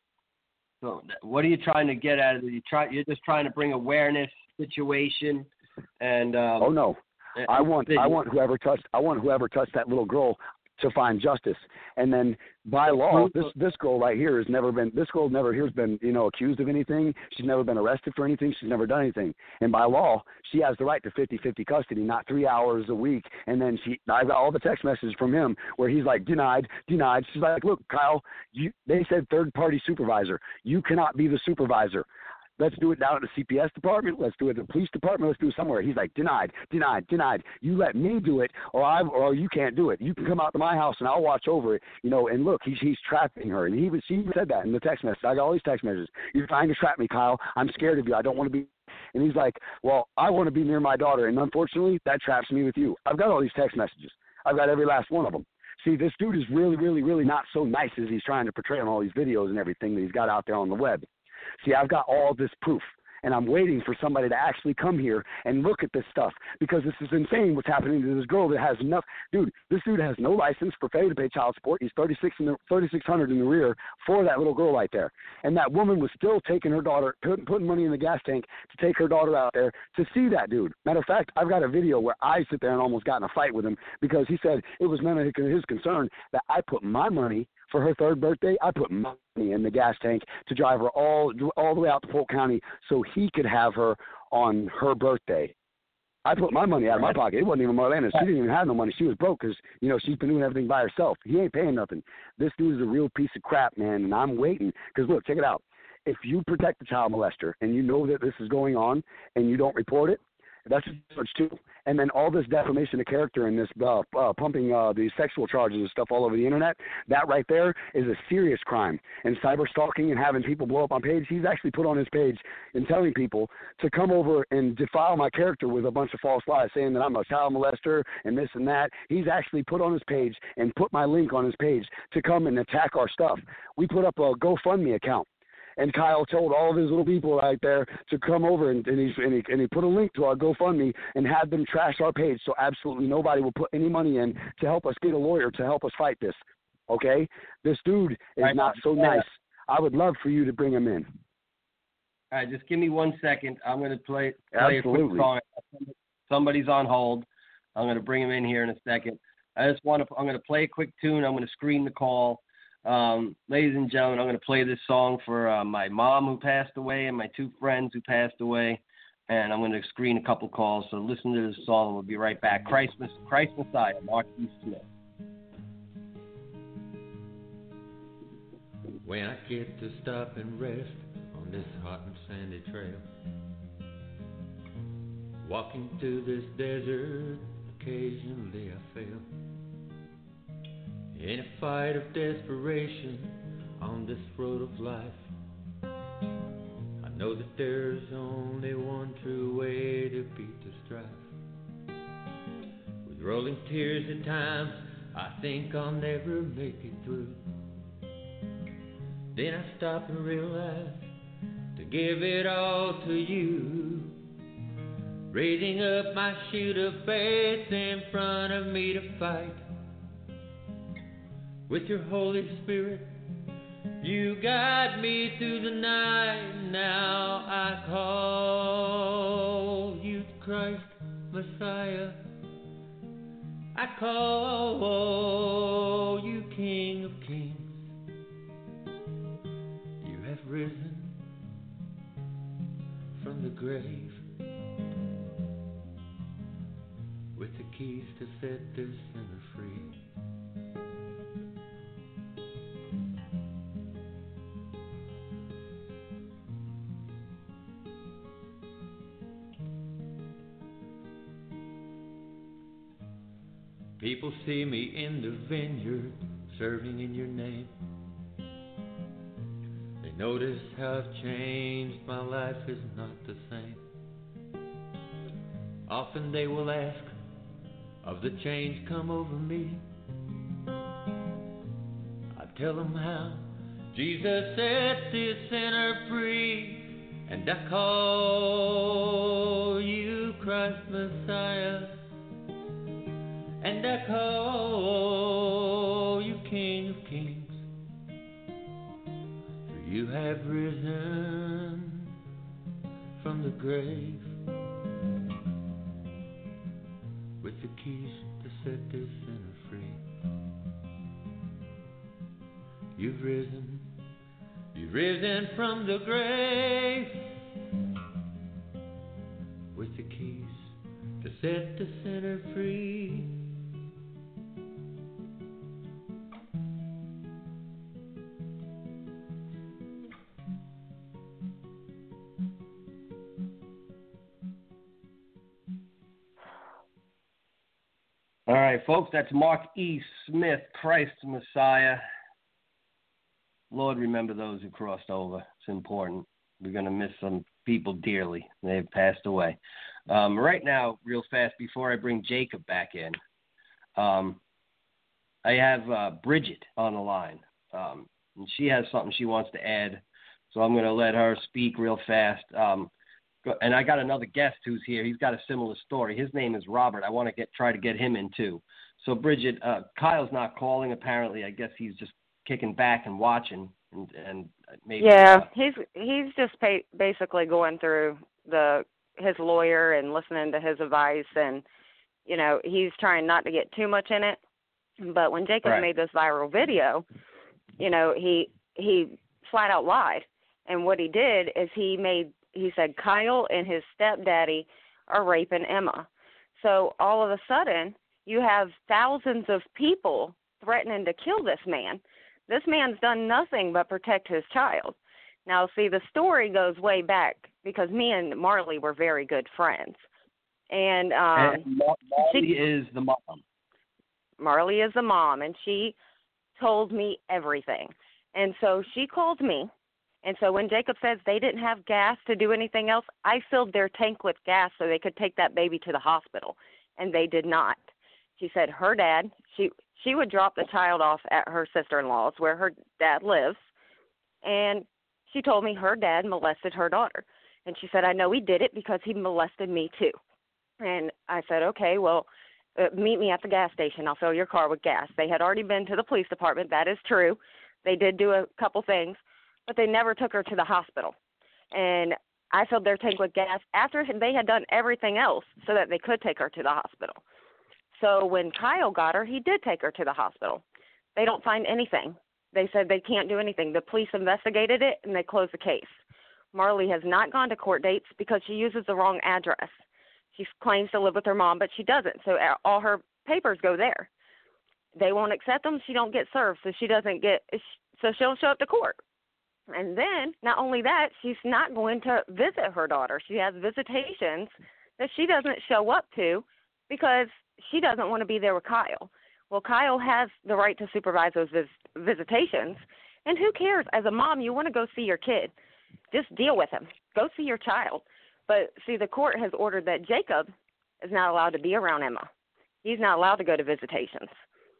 so what are you trying to get at? You try, you're just trying to bring awareness, situation, and um, oh no, I want I want whoever touched I want whoever touched that little girl. to find justice. And then by law, this this girl right here has never been, this girl never here has been, you know, accused of anything. She's never been arrested for anything. She's never done anything. And by law, she has the right to fifty-fifty custody, not three hours a week. And then she, I got all the text messages from him where he's like, denied, denied. She's like, look, Kyle, you, they said third-party supervisor. You cannot be the supervisor. Let's do it down at the C P S department. Let's do it at the police department. Let's do it somewhere. He's like, denied, denied, denied. You let me do it, or I, or you can't do it. You can come out to my house and I'll watch over it. You know, and look, he's he's trapping her, and he was she said that in the text message. I got all these text messages. You're trying to trap me, Kyle. I'm scared of you. I don't want to be. And he's like, well, I want to be near my daughter, and unfortunately, that traps me with you. I've got all these text messages. I've got every last one of them. See, this dude is really, really, really not so nice as he's trying to portray on all these videos and everything that he's got out there on the web. See, I've got all this proof. And I'm waiting for somebody to actually come here and look at this stuff, because this is insane what's happening to this girl that has enough. Dude, this dude has no license for failure to pay child support. He's thirty-six in the, thirty-six hundred in the rear for that little girl right there. And that woman was still taking her daughter, putting, putting money in the gas tank to take her daughter out there to see that dude. Matter of fact, I've got a video where I sit there and almost got in a fight with him because he said it was none of his concern that I put my money for her third birthday. I put money in the gas tank to drive her all all the way out to Polk County so he could have her on her birthday. I put my money out of my pocket. It wasn't even Marlena. She didn't even have no money. She was broke because, you know, she's been doing everything by herself. He ain't paying nothing. This dude is a real piece of crap, man, and I'm waiting. Because, look, check it out. If you protect the child molester and you know that this is going on and you don't report it, that's a charge too. And then all this defamation of character and this uh, uh, pumping uh, these sexual charges and stuff all over the internet, that right there is a serious crime. And cyber stalking and having people blow up on page, he's actually put on his page and telling people to come over and defile my character with a bunch of false lies, saying that I'm a child molester and this and that. He's actually put on his page and put my link on his page to come and attack our stuff. We put up a GoFundMe account. And Kyle told all of his little people right there to come over, and, and, he, and, he, and he put a link to our GoFundMe and had them trash our page so absolutely nobody will put any money in to help us get a lawyer to help us fight this, okay? This dude is right, not so nice. I would love for you to bring him in. All right, just give me one second. I'm going to play, play a quick Absolutely. song. Somebody's on hold. I'm going to bring him in here in a second. I just want to, I'm going to play a quick tune. I'm going to screen the call. Um, ladies and gentlemen, I'm going to play this song for uh, my mom who passed away and my two friends who passed away, and I'm going to screen a couple calls. So listen to this song, and we'll be right back. Christ, Christ Messiah, Mark E. Smith. When I get to stop and rest on this hot and sandy trail, walking through this desert, occasionally I fail. In a fight of desperation on this road of life, I know that there's only one true way to beat the strife. With rolling tears at times, I think I'll never make it through. Then I stop and realize to give it all to you, raising up my shield of faith in front of me to fight. With your Holy Spirit, you guide me through the night. Now I call you Christ Messiah. I call you King of Kings. You have risen from the grave with the keys to set this sinner free. People see me in the vineyard, serving in your name. They notice how I've changed, my life is not the same. Often they will ask, of the change come over me. I tell them how Jesus set this sinner free. And I call you Christ Messiah. And I call you King of Kings, for you have risen from the grave with the keys to set this sinner free. You've risen, you've risen from the grave with the keys to set the sinner free. All right, folks, that's Mark E. Smith, Christ Messiah. Lord, remember those who crossed over. It's important. We're going to miss some people dearly. They've passed away. Um, right now, real fast, before I bring Jacob back in, um, I have uh, Bridget on the line. Um, and she has something she wants to add, so I'm going to let her speak real fast. Um, and I got another guest who's here. He's got a similar story. His name is Robert. I want to get try to get him in, too. So, Bridget, uh, Kyle's not calling, apparently. I guess he's just kicking back and watching, and, and maybe yeah, uh, he's he's just pa- basically going through the his lawyer and listening to his advice, and you know he's trying not to get too much in it. But when Jacob right. made this viral video, you know he he flat out lied, and what he did is he made he said Kyle and his stepdaddy are raping Emma. So all of a sudden you have thousands of people threatening to kill this man. This man's done nothing but protect his child. Now, see, the story goes way back because me and Marley were very good friends. And, um, and Mar- Marley she, is the mom. Marley is the mom, and she told me everything. And so she called me. And so when Jacob says they didn't have gas to do anything else, I filled their tank with gas so they could take that baby to the hospital. And they did not. She said her dad, she she would drop the child off at her sister-in-law's where her dad lives, and she told me her dad molested her daughter. And she said, I know he did it because he molested me too. And I said, okay, well, uh, meet me at the gas station. I'll fill your car with gas. They had already been to the police department. That is true. They did do a couple things, but they never took her to the hospital. And I filled their tank with gas after they had done everything else so that they could take her to the hospital. So when Kyle got her, he did take her to the hospital. They don't find anything. They said they can't do anything. The police investigated it, and they closed the case. Marley has not gone to court dates because she uses the wrong address. She claims to live with her mom, but she doesn't, so all her papers go there. They won't accept them. She don't get served, so she doesn't get – so she'll show up to court. And then, not only that, she's not going to visit her daughter. She has visitations that she doesn't show up to because she doesn't want to be there with Kyle. Well, Kyle has the right to supervise those vis- visitations, and who cares? As a mom, you want to go see your kid. Just deal with him. Go see your child. But, see, the court has ordered that Jacob is not allowed to be around Emma. He's not allowed to go to visitations.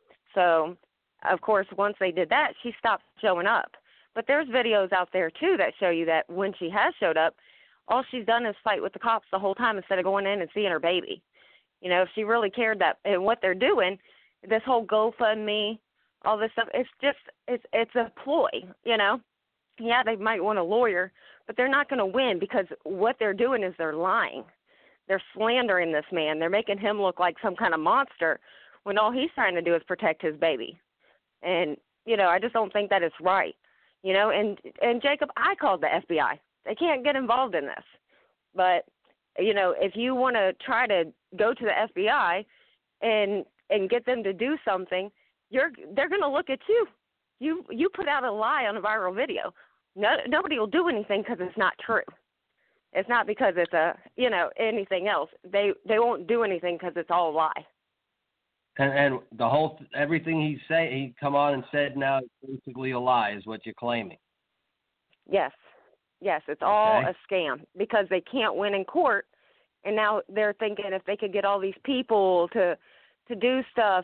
So, of course, once they did that, she stopped showing up. But there's videos out there, too, that show you that when she has showed up, all she's done is fight with the cops the whole time instead of going in and seeing her baby. You know, if she really cared that and what they're doing, this whole GoFundMe, all this stuff, it's just, it's it's a ploy, you know. Yeah, they might want a lawyer, but they're not going to win because what they're doing is they're lying. They're slandering this man. They're making him look like some kind of monster when all he's trying to do is protect his baby. And, you know, I just don't think that is right. You know, and, and Jacob, I called the F B I. They can't get involved in this. But, you know, if you want to try to go to the F B I and and get them to do something, you're they're going to look at you. You you put out a lie on a viral video. No, nobody will do anything because it's not true. It's not because it's a, you know, anything else. They they won't do anything because it's all a lie. And, and the whole, everything he say, he come on and said now is basically a lie, is what you're claiming. Yes, yes, it's all Okay. a scam because they can't win in court, and now they're thinking if they could get all these people to to do stuff,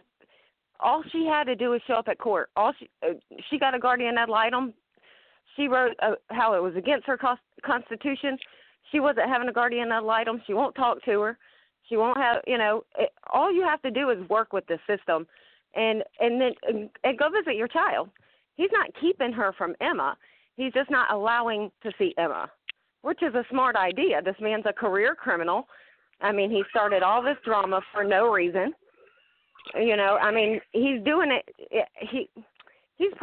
all she had to do was show up at court. All she uh, she got a guardian ad litem. She wrote uh, how it was against her cost, constitution. She wasn't having a guardian ad litem. She won't talk to her. She won't have, you know, it, all you have to do is work with the system and and then and, and go visit your child. He's not keeping her from Emma. He's just not allowing to see Emma, which is a smart idea. This man's a career criminal. I mean, he started all this drama for no reason. You know, I mean, he's doing it. He he's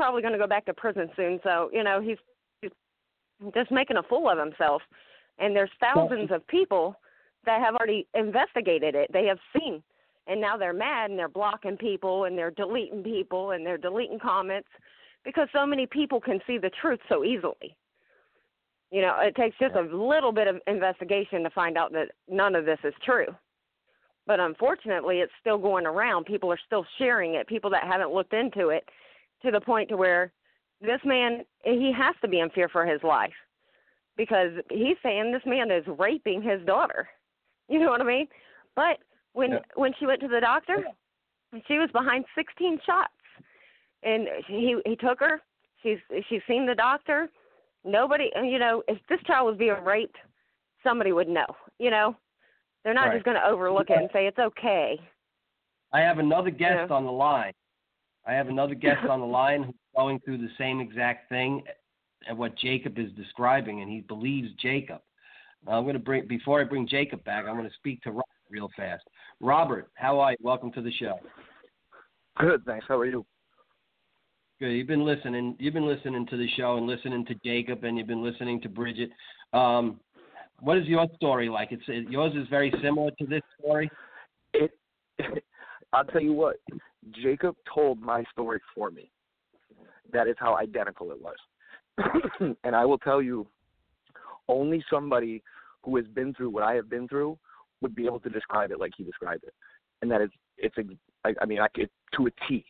probably going to go back to prison soon. So, you know, he's, he's just making a fool of himself. And there's thousands of people that have already investigated it. They have seen. And now they're mad and they're blocking people and they're deleting people and they're deleting comments because so many people can see the truth so easily. You know, it takes just a little bit of investigation to find out that none of this is true. But unfortunately, it's still going around. People are still sharing it, people that haven't looked into it, to the point to where this man, he has to be in fear for his life because he's saying this man is raping his daughter. You know what I mean? But when yeah. when she went to the doctor, she was behind sixteen shots. And he he took her. She's she's seen the doctor. Nobody, you know, if this child was being raped, somebody would know. You know, they're not right. just going to overlook it and say it's okay. I have another guest yeah. on the line. I have another guest on the line who's going through the same exact thing and what Jacob is describing, and he believes Jacob. I'm going to bring before I bring Jacob back, I'm going to speak to Robert real fast. Robert, how are you? Welcome to the show. Good, thanks. How are you? Good. You've been listening. You've been listening to the show and listening to Jacob, and you've been listening to Bridget. Um, what is your story like? It's it, yours is very similar to this story. It, I'll tell you what. Jacob told my story for me. That is how identical it was. And I will tell you, only somebody who has been through what I have been through would be able to describe it like he described it. And that is, it's a, I, I mean, I could to a T.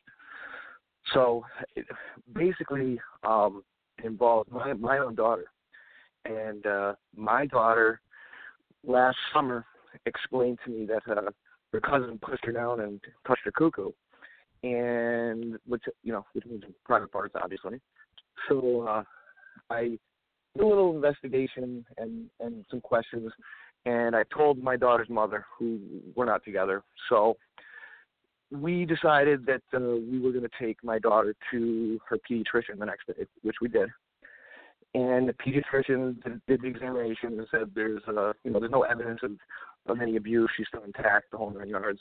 So it basically, um, it involves my, my own daughter. And uh, my daughter last summer explained to me that uh, her cousin pushed her down and touched her cuckoo, and which you know, which means private parts, obviously. So uh, I did a little investigation and, and some questions, and I told my daughter's mother, who we're not together. So we decided that uh, we were going to take my daughter to her pediatrician the next day, which we did. And the pediatrician did, did the examination and said there's, uh, you know, there's no evidence of, of any abuse. She's still intact, the whole nine yards.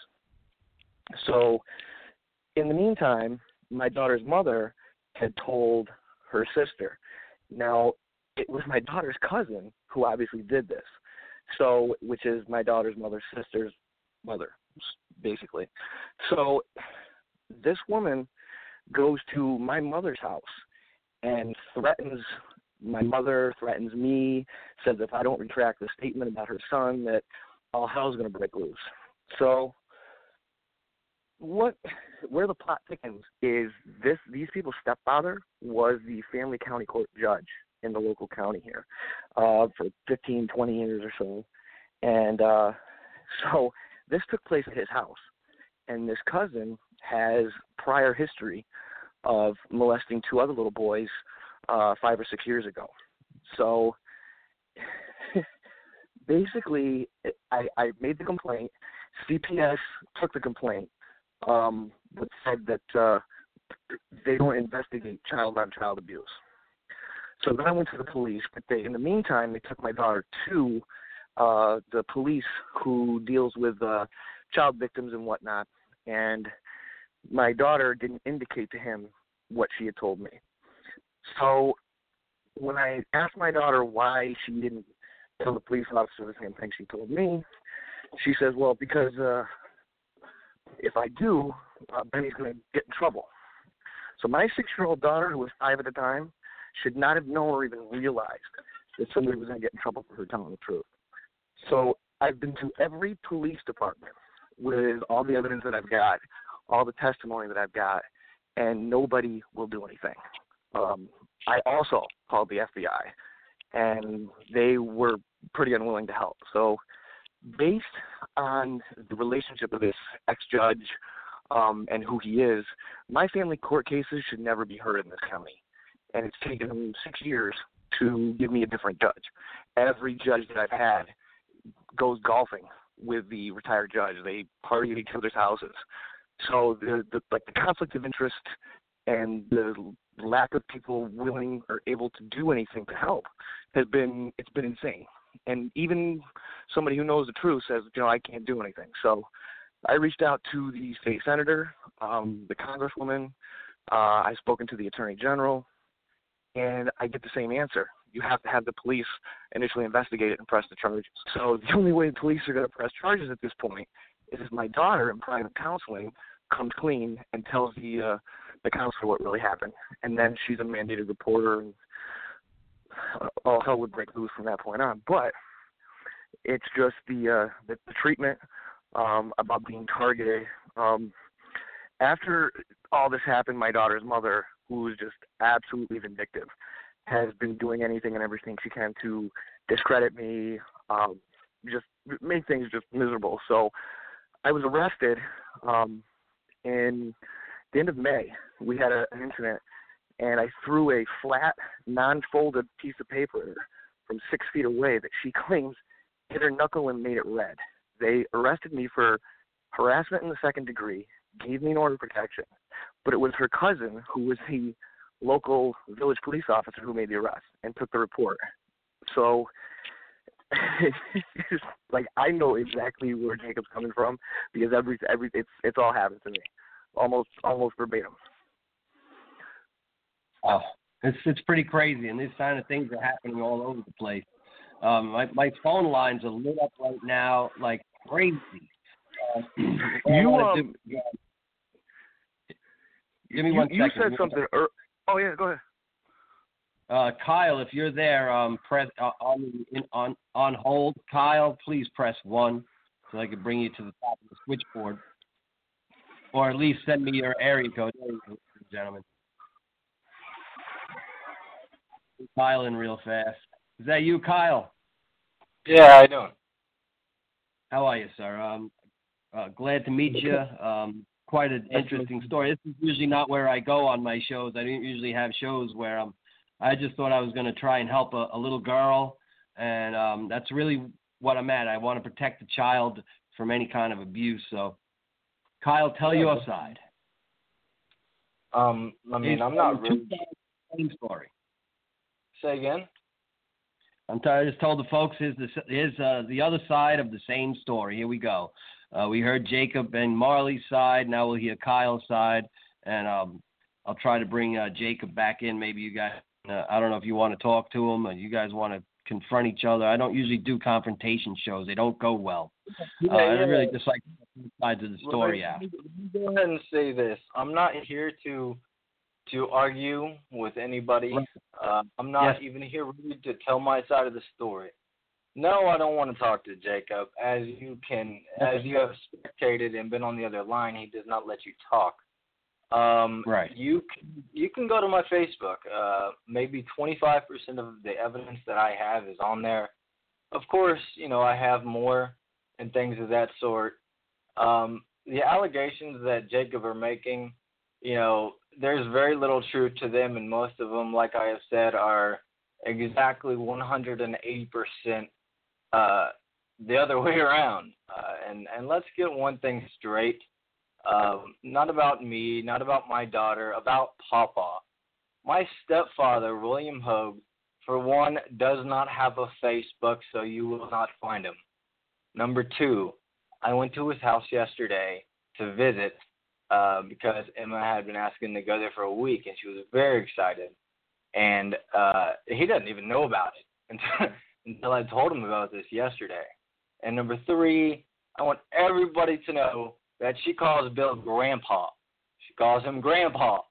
So in the meantime, my daughter's mother had told her sister. Now, it was my daughter's cousin who obviously did this. So, which is my daughter's mother's sister's mother, basically. So this woman goes to my mother's house and threatens my mother, threatens me, says if I don't retract the statement about her son that all hell's going to break loose. So what, where the plot thickens is this, these people's stepfather was the Family County Court judge in the local county here uh, for fifteen, twenty years or so. And uh, so this took place at his house. And this cousin has prior history of molesting two other little boys uh, five or six years ago. So basically, I, I made the complaint. C P S took the complaint, um, but said that uh, they don't investigate child-on-child abuse. So then I went to the police, but they, in the meantime, they took my daughter to uh, the police who deals with uh, child victims and whatnot, and my daughter didn't indicate to him what she had told me. So when I asked my daughter why she didn't tell the police officer the same thing she told me, she says, well, because uh, if I do, uh, Benny's going to get in trouble. So my six-year-old daughter, who was five at the time, should not have known or even realized that somebody was going to get in trouble for her telling the truth. So I've been to every police department with all the evidence that I've got, all the testimony that I've got, and nobody will do anything. Um, I also called the F B I, and they were pretty unwilling to help. So based on the relationship of this ex-judge um, and who he is, my family court cases should never be heard in this county. And it's taken them six years to give me a different judge. Every judge that I've had goes golfing with the retired judge. They party at each other's houses. So the, the like the conflict of interest and the lack of people willing or able to do anything to help has been, it's been insane. And even somebody who knows the truth says, you know, I can't do anything. So I reached out to the state senator, um, the congresswoman, Uh, I've spoken to the Attorney General, and I get the same answer. You have to have the police initially investigate it and press the charges. So the only way the police are going to press charges at this point is if my daughter in private counseling comes clean and tells the uh, the counselor what really happened. And then she's a mandated reporter, and all hell would break loose from that point on. But it's just the, uh, the, the treatment um, about being targeted. Um, after all this happened, my daughter's mother, who is just absolutely vindictive, has been doing anything and everything she can to discredit me, um, just make things just miserable. So I was arrested um, in the end of May. We had a, an incident, and I threw a flat, non-folded piece of paper at her from six feet away that she claims hit her knuckle and made it red. They arrested me for harassment in the second degree, gave me an order of protection, but it was her cousin who was the local village police officer who made the arrest and took the report. So, like, I know exactly where Jacob's coming from because every every it's it's all happened to me, almost almost verbatim. Oh, it's it's pretty crazy, and these kind of things are happening all over the place. Um, my my phone lines are lit up right now like crazy. Uh, you um, do, uh, give me you, one you second. said something. Er, oh yeah, go ahead. Uh, Kyle, if you're there, um, press uh, on in, on on hold. Kyle, please press one so I can bring you to the top of the switchboard, or at least send me your area code, gentlemen. Kyle in real fast. Is that you, Kyle? Yeah, how you doing? How are you, sir? Um, uh, glad to meet you. Um, quite an interesting story. This is usually not where I go on my shows. I don't usually have shows where um, I just thought I was going to try and help a, a little girl, and um, that's really what I'm at. I want to protect the child from any kind of abuse. So, Kyle, tell your side. Um, I mean, I'm not really. Same story. Say again. I'm t- I just told the folks here's the here's uh, the other side of the same story. Here we go. Uh, we heard Jacob and Marley's side. Now we'll hear Kyle's side, and um, I'll try to bring uh, Jacob back in. Maybe you guys. Uh, I don't know if you want to talk to him or you guys want to confront each other. I don't usually do confrontation shows. They don't go well. Yeah, uh, yeah. I really just like both sides of the story well, out. let me go ahead and say this. I'm not here to to argue with anybody. Uh, I'm not Yes. even here really to tell my side of the story. No, I don't want to talk to Jacob. As you can, as you have spectated and been on the other line, he does not let you talk. Um, right. You can, you can go to my Facebook. Uh, maybe twenty-five percent of the evidence that I have is on there. Of course, you know, I have more and things of that sort. Um, the allegations that Jacob are making, you know, there's very little truth to them, and most of them, like I have said, are exactly one hundred eighty percent uh, the other way around. Uh, and, and let's get one thing straight. Um, not about me, not about my daughter, about Pawpaw. My stepfather, William Hogue, for one, does not have a Facebook, so you will not find him. Number two, I went to his house yesterday to visit uh, because Emma had been asking to go there for a week, and she was very excited. And uh, he doesn't even know about it until, until I told him about this yesterday. And number three, I want everybody to know that she calls Bill Grandpa. She calls him Grandpa.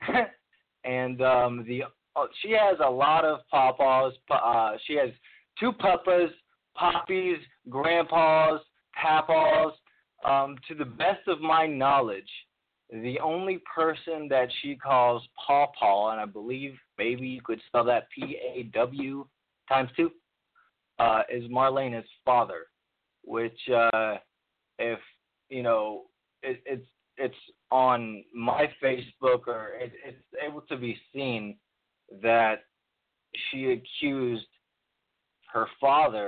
and um, the uh, she has a lot of pawpaws. Uh, she has two puppas, poppies, grandpas, papaws. Um, to the best of my knowledge, the only person that she calls Pawpaw, and I believe maybe you could spell that P A W times two, uh, is Marlena's father, which uh, if you know, it, it's it's on my Facebook, or it, it's able to be seen that she accused her father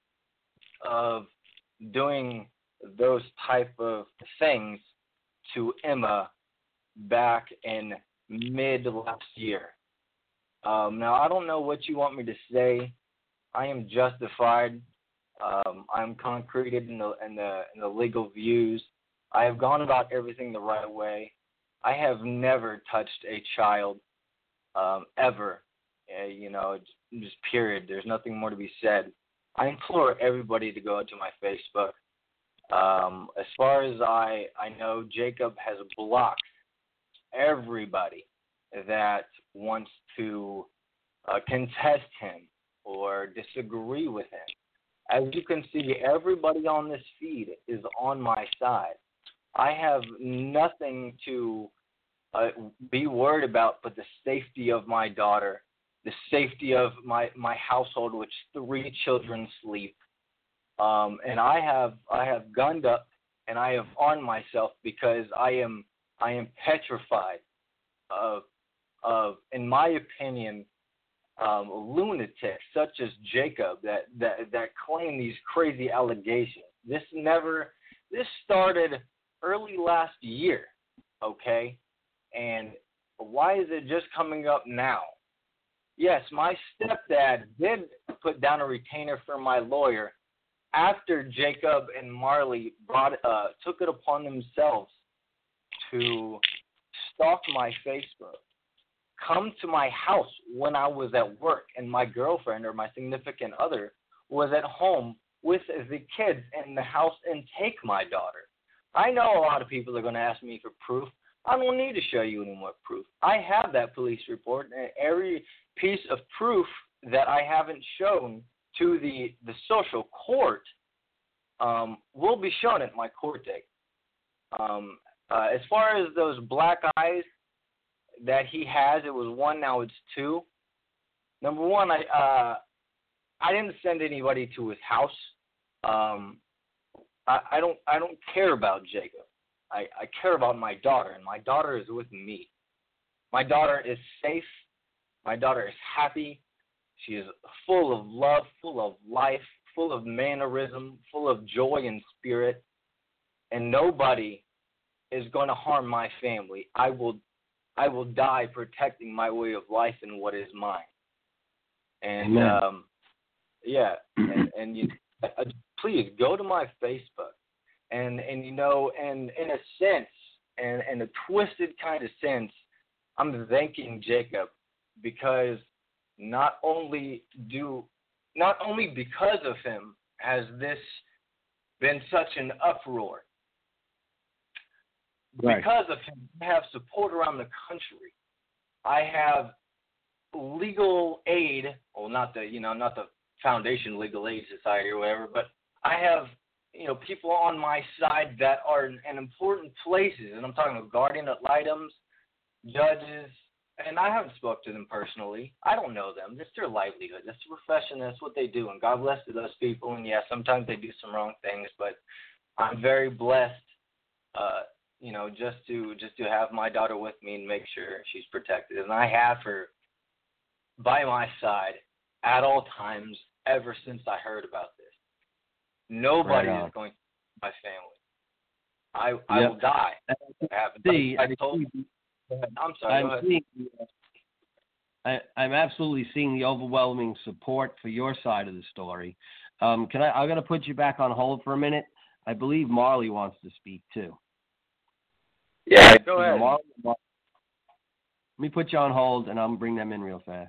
of doing those type of things to Emma back in mid last year. Um, now, I don't know what you want me to say. I am justified. Um, I'm concreted in the in the in the legal views. I have gone about everything the right way. I have never touched a child um, ever. Uh, you know, just period. There's nothing more to be said. I implore everybody to go to my Facebook. Um, as far as I, I know, Jacob has blocked everybody that wants to uh, contest him or disagree with him. As you can see, everybody on this feed is on my side. I have nothing to uh, be worried about but the safety of my daughter, the safety of my, my household, which three children sleep. Um, and I have I have gunned up and I have armed myself because I am I am petrified of of, in my opinion, um, lunatics such as Jacob that, that that claim these crazy allegations. This never this started early last year, okay? And why is it just coming up now? Yes, my stepdad did put down a retainer for my lawyer after Jacob and Marley brought uh, took it upon themselves to stalk my Facebook, come to my house when I was at work, and my girlfriend or my significant other was at home with the kids in the house and take my daughter. I know a lot of people are going to ask me for proof. I don't need to show you any more proof. I have that police report, and every piece of proof that I haven't shown to the, the social court um, will be shown at my court date. Um, uh, as far as those black eyes that he has, it was one, now it's two. Number one, I uh, I didn't send anybody to his house. Um, I, I don't I don't care about Jacob. I, I care about my daughter, and my daughter is with me. My daughter is safe. My daughter is happy. She is full of love, full of life, full of mannerism, full of joy and spirit, and nobody is going to harm my family. I will I will die protecting my way of life and what is mine. And, um, yeah, and, and you, uh, please go to my Facebook. And, and you know, and in a sense, and in a twisted kind of sense, I'm thanking Jacob because not only do, not only because of him has this been such an uproar. Right. Because of him, I have support around the country. I have legal aid, well, not the, you know, not the Foundation Legal Aid Society or whatever, but I have, you know, people on my side that are in, in important places, and I'm talking about guardian ad litem's, judges, and I haven't spoke to them personally. I don't know them. It's their livelihood. That's their profession. That's what they do, and God bless to those people. And yeah, sometimes they do some wrong things, but I'm very blessed. Uh, you know, just to just to have my daughter with me and make sure she's protected. And I have her by my side at all times ever since I heard about this. Nobody Right is going to my family. I I Yep. will die. See, I, I told, I'm sorry, go I'm, ahead. seeing, I, I'm absolutely seeing the overwhelming support for your side of the story. Um, can I? I'm going to put you back on hold for a minute. I believe Marley wants to speak too. Yeah, go ahead. Marley, Marley. Let me put you on hold, and I'll bring them in real fast.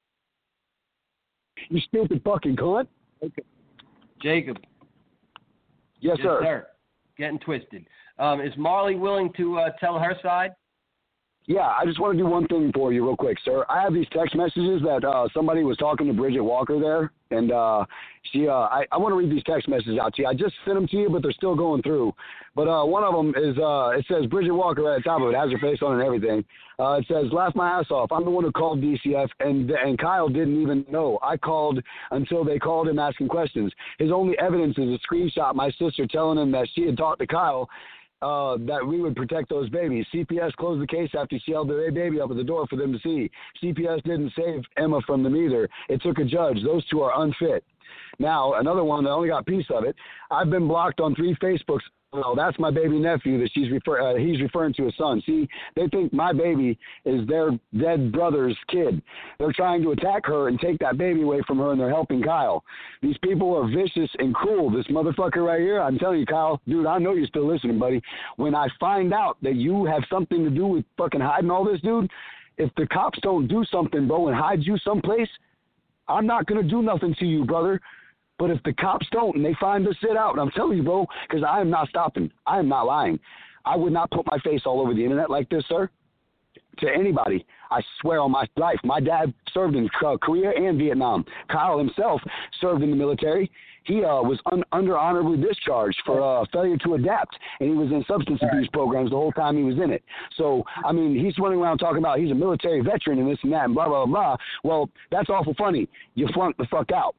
You stupid fucking cunt. Okay. Jacob. Yes, yes sir. sir. Getting twisted. Um, is Marley willing to uh, tell her side? Yeah, I just want to do one thing for you real quick, sir. I have these text messages that uh, somebody was talking to Bridget Walker there, and uh, she. Uh, I, I want to read these text messages out to you. I just sent them to you, but they're still going through. But uh, one of them is, uh, it says Bridget Walker at the top of it, has her face on and everything. Uh, it says, laugh my ass off. I'm the one who called D C F, and and Kyle didn't even know. I called until they called him asking questions. His only evidence is a screenshot of my sister telling him that she had talked to Kyle Uh, that we would protect those babies. C P S closed the case after she held their baby up at the door for them to see. C P S didn't save Emma from them either. It took a judge. Those two are unfit. Now, another one, I only got a piece of it. I've been blocked on three Facebooks no, that's my baby nephew that she's refer. Uh, he's referring to as son. See, they think my baby is their dead brother's kid. They're trying to attack her and take that baby away from her, and they're helping Kyle. These people are vicious and cruel. This motherfucker right here, I'm telling you, Kyle, dude, I know you're still listening, buddy. When I find out that you have something to do with fucking hiding all this, dude, if the cops don't do something, bro, and hide you someplace, I'm not gonna do nothing to you, brother. But if the cops don't and they find this shit out, and I'm telling you, bro, because I am not stopping. I am not lying. I would not put my face all over the internet like this, sir, to anybody. I swear on my life. My dad served in uh, Korea and Vietnam. Kyle himself served in the military. He uh, was un- under honorably discharged for uh, failure to adapt, and he was in substance abuse programs the whole time he was in it. So, I mean, he's running around talking about he's a military veteran and this and that and blah, blah, blah. Well, that's awful funny. You flunked the fuck out.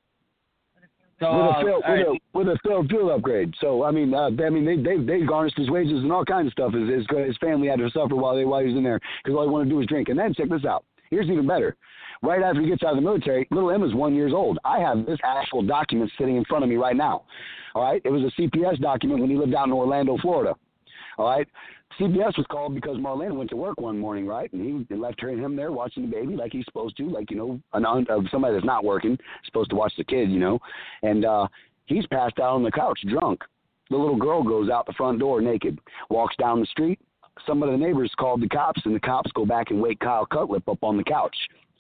So, with, a uh, field, with, right. a, with a field, field upgrade. So I mean, uh, I mean, they they they garnished his wages and all kinds of stuff. His his, his family had to suffer while they while he was in there because all he wanted to do was drink. And then check this out. Here's even better. Right after he gets out of the military, little Emma's one years old. I have this actual document sitting in front of me right now. All right, it was a C P S document when he lived out in Orlando, Florida. All right. C B S was called because Marlena went to work one morning, right? And he left her and him there watching the baby like he's supposed to, like, you know, an, uh, somebody that's not working, supposed to watch the kid, you know. And uh, he's passed out on the couch drunk. The little girl goes out the front door naked, walks down the street. Some of the neighbors called the cops, and the cops go back and wake Kyle Cutlip up on the couch,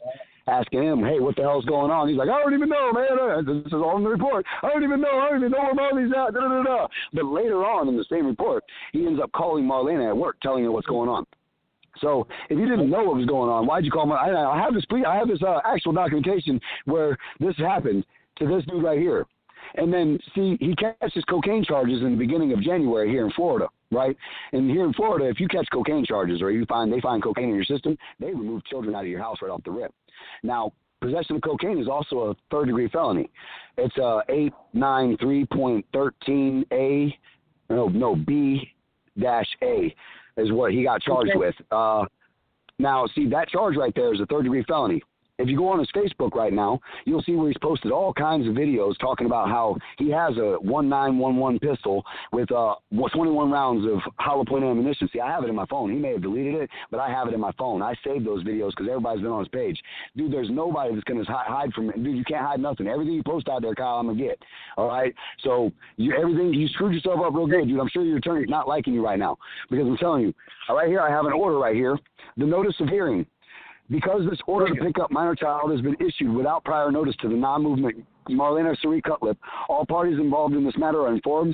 asking him, hey, what the hell's going on? He's like, I don't even know, man. This is all in the report. I don't even know. I don't even know where Marley's at. Da, da, da, da. But later on in the same report, he ends up calling Marlena at work, telling her what's going on. So if you didn't know what was going on, why'd you call Marlena? I, I have this, I have this uh, actual documentation where this happened to this dude right here. And then, see, he catches cocaine charges in the beginning of January here in Florida, right? And here in Florida, if you catch cocaine charges or you find they find cocaine in your system, they remove children out of your house right off the rip. Now, possession of cocaine is also a third-degree felony. It's uh, eight ninety-three point thirteen A, no, no, B dash A is what he got charged okay. with. Uh, now, see, that charge right there is a third-degree felony. If you go on his Facebook right now, you'll see where he's posted all kinds of videos talking about how he has a nineteen eleven pistol with uh, twenty-one rounds of hollow point ammunition. See, I have it in my phone. He may have deleted it, but I have it in my phone. I saved those videos because everybody's been on his page. Dude, there's nobody that's going to hide from it. Dude, you can't hide nothing. Everything you post out there, Kyle, I'm going to get. All right? So you, everything, you screwed yourself up real good, dude. I'm sure your attorney's not liking you right now because I'm telling you, right here, I have an order right here, the notice of hearing. Because this order to pick up minor child has been issued without prior notice to the non-movement Marlena Cerie Cutlip, all parties involved in this matter are informed.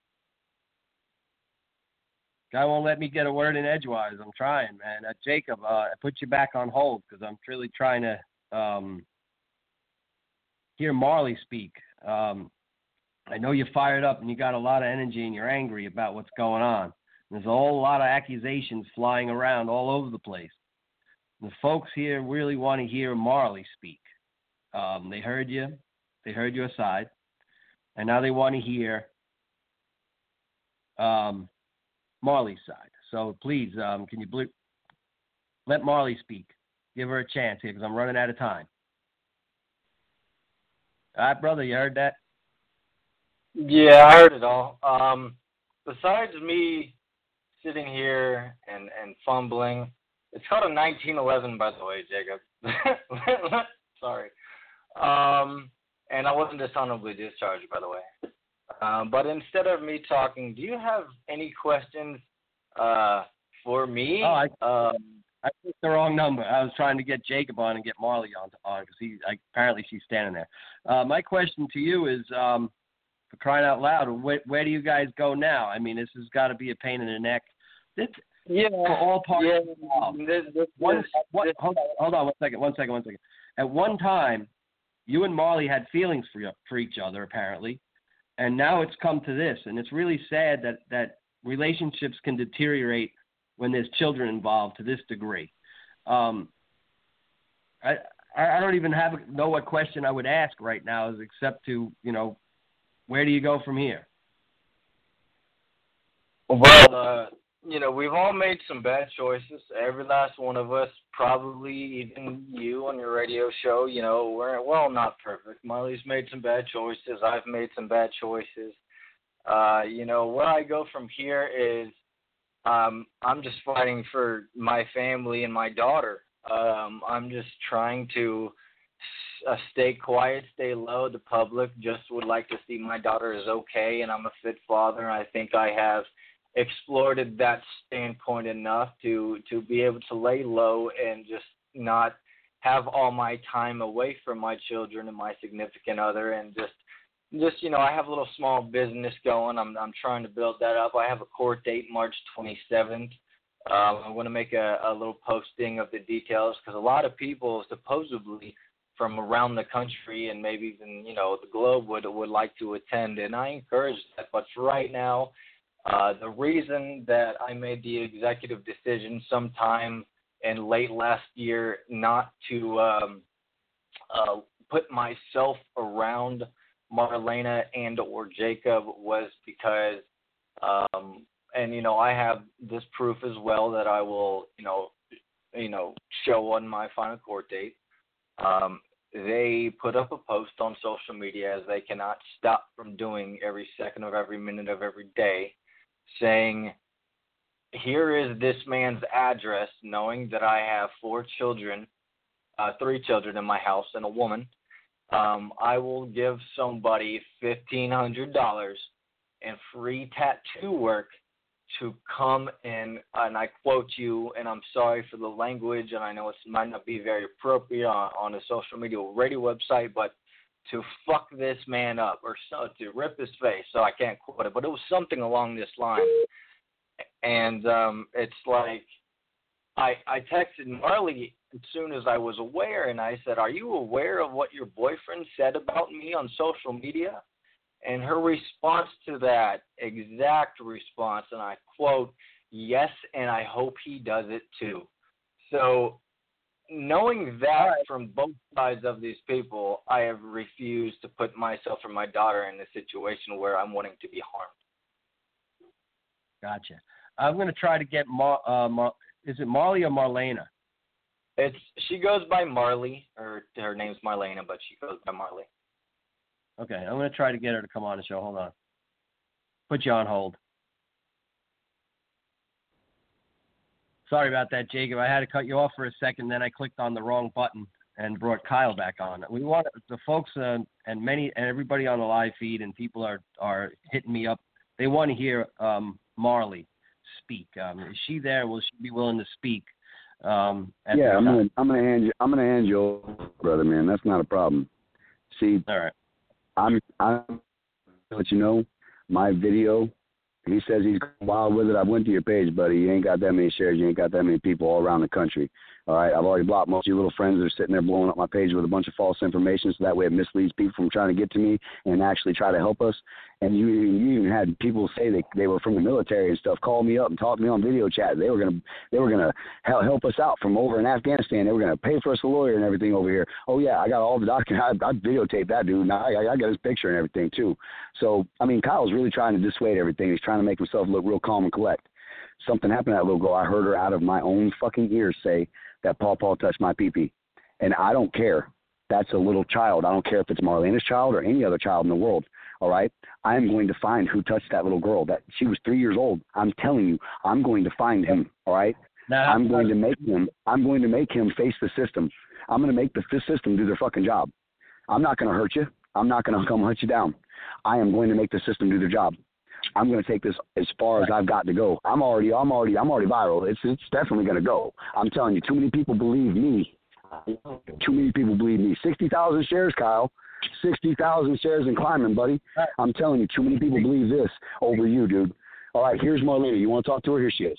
Guy won't let me get a word in edgewise. I'm trying, man. Uh, Jacob, uh, I put you back on hold because I'm really trying to um, hear Marley speak. Um, I know you're fired up and you got a lot of energy and you're angry about what's going on. There's a whole lot of accusations flying around all over the place. The folks here really want to hear Marley speak. Um, they heard you. They heard your side. And now they want to hear um, Marley's side. So please, um, can you ble- let Marley speak? Give her a chance here because I'm running out of time. All right, brother, you heard that? Yeah, I heard it all. Um, besides me sitting here and, and fumbling, it's called a nineteen eleven, by the way, Jacob. Sorry. Um, and I wasn't dishonorably discharged, by the way. Um, but instead of me talking, do you have any questions uh, for me? Oh, I, um, I picked the wrong number. I was trying to get Jacob on and get Marley on on because he I, apparently she's standing there. Uh, my question to you is, um, for crying out loud, where, where do you guys go now? I mean, this has got to be a pain in the neck. This, Yeah, for all parties yeah, involved. This, this, one, this, one, this, hold on, hold on, one second, one second, one second. At one time, you and Marley had feelings for for each other, apparently, and now it's come to this, and it's really sad that that relationships can deteriorate when there's children involved to this degree. Um, I I don't even have know what question I would ask right now, is except to you know, where do you go from here? Well, uh, you know, we've all made some bad choices. Every last one of us, probably even you on your radio show, you know, we're, we're all not perfect. Marley's made some bad choices. I've made some bad choices. Uh, you know, where I go from here is um, I'm just fighting for my family and my daughter. Um, I'm just trying to uh, stay quiet, stay low. The public just would like to see my daughter is okay, and I'm a fit father. And I think I have explored that standpoint enough to, to be able to lay low and just not have all my time away from my children and my significant other, and just Just, you know, I have a little small business going. I'm I'm trying to build that up. I have a court date March twenty-seventh. Um, I'm going to make a, a little posting of the details because a lot of people supposedly from around the country and maybe even, you know, the globe would would like to attend, and I encourage that. But for right now, uh, the reason that I made the executive decision sometime in late last year not to um, uh, put myself around Marlena and or Jacob was because, um, and you know, I have this proof as well that I will, you know, you know, show on my final court date. Um, they put up a post on social media, as they cannot stop from doing every second of every minute of every day, saying, "Here is this man's address," knowing that I have four children, uh, three children in my house and a woman. Um, I will give somebody fifteen hundred dollars and free tattoo work to come in, and I quote you, and I'm sorry for the language, and I know it might not be very appropriate on, on a social media or radio website, but to fuck this man up, or so, to rip his face, so I can't quote it, but it was something along this line. And um, it's like, I, I texted Marley as soon as I was aware, and I said, "Are you aware of what your boyfriend said about me on social media?" And her response to that, exact response, and I quote, "Yes, and I hope he does it too." So knowing that from both sides of these people, I have refused to put myself or my daughter in a situation where I'm wanting to be harmed. Gotcha. I'm going to try to get Mar, uh, Mar is it Marley or Marlena? It's she goes by Marley, or her name's Marlena, but she goes by Marley. Okay, I'm going to try to get her to come on the show. Hold on. Put you on hold. Sorry about that, Jacob. I had to cut you off for a second, then I clicked on the wrong button and brought Kyle back on. We want the folks uh, and many and everybody on the live feed, and people are, are hitting me up. They want to hear um, Marley speak. Um, is she there? Will she be willing to speak? Um, at yeah, this I'm time? gonna I'm gonna hand you I'm gonna hand you over, brother, man. That's not a problem. See, all right. I'm I'm gonna let you know my video. He says he's wild with it. I went to your page, buddy. You ain't got that many shares. You ain't got that many people all around the country. All right, I've already blocked most of your little friends that are sitting there blowing up my page with a bunch of false information, so that way it misleads people from trying to get to me and actually try to help us. And you, you even had people say they they were from the military and stuff, call me up and talk to me on video chat. They were gonna they were gonna help us out from over in Afghanistan. They were gonna pay for us a lawyer and everything over here. Oh yeah, I got all the documents. I, I videotaped that dude. Now I, I got his picture and everything too. So I mean, Kyle's really trying to dissuade everything. He's trying to make himself look real calm and collect. Something happened to that little girl. I heard her out of my own fucking ears say that Paw Paw touched my pee-pee. And I don't care. That's a little child. I don't care if it's Marlena's child or any other child in the world. All right? I am going to find who touched that little girl. That she was three years old. I'm telling you, I'm going to find him. All right? Now, I'm going to make him. I'm going to make him face the system. I'm going to make the, the system do their fucking job. I'm not going to hurt you. I'm not going to come hunt you down. I am going to make the system do their job. I'm going to take this as far as I've got to go. I'm already, I'm already, I'm already viral. It's, it's definitely going to go. I'm telling you, too many people believe me. Too many people believe me. Sixty thousand shares, Kyle. Sixty thousand shares and climbing, buddy. I'm telling you, too many people believe this over you, dude. All right, here's Marlena. You want to talk to her? Here she is.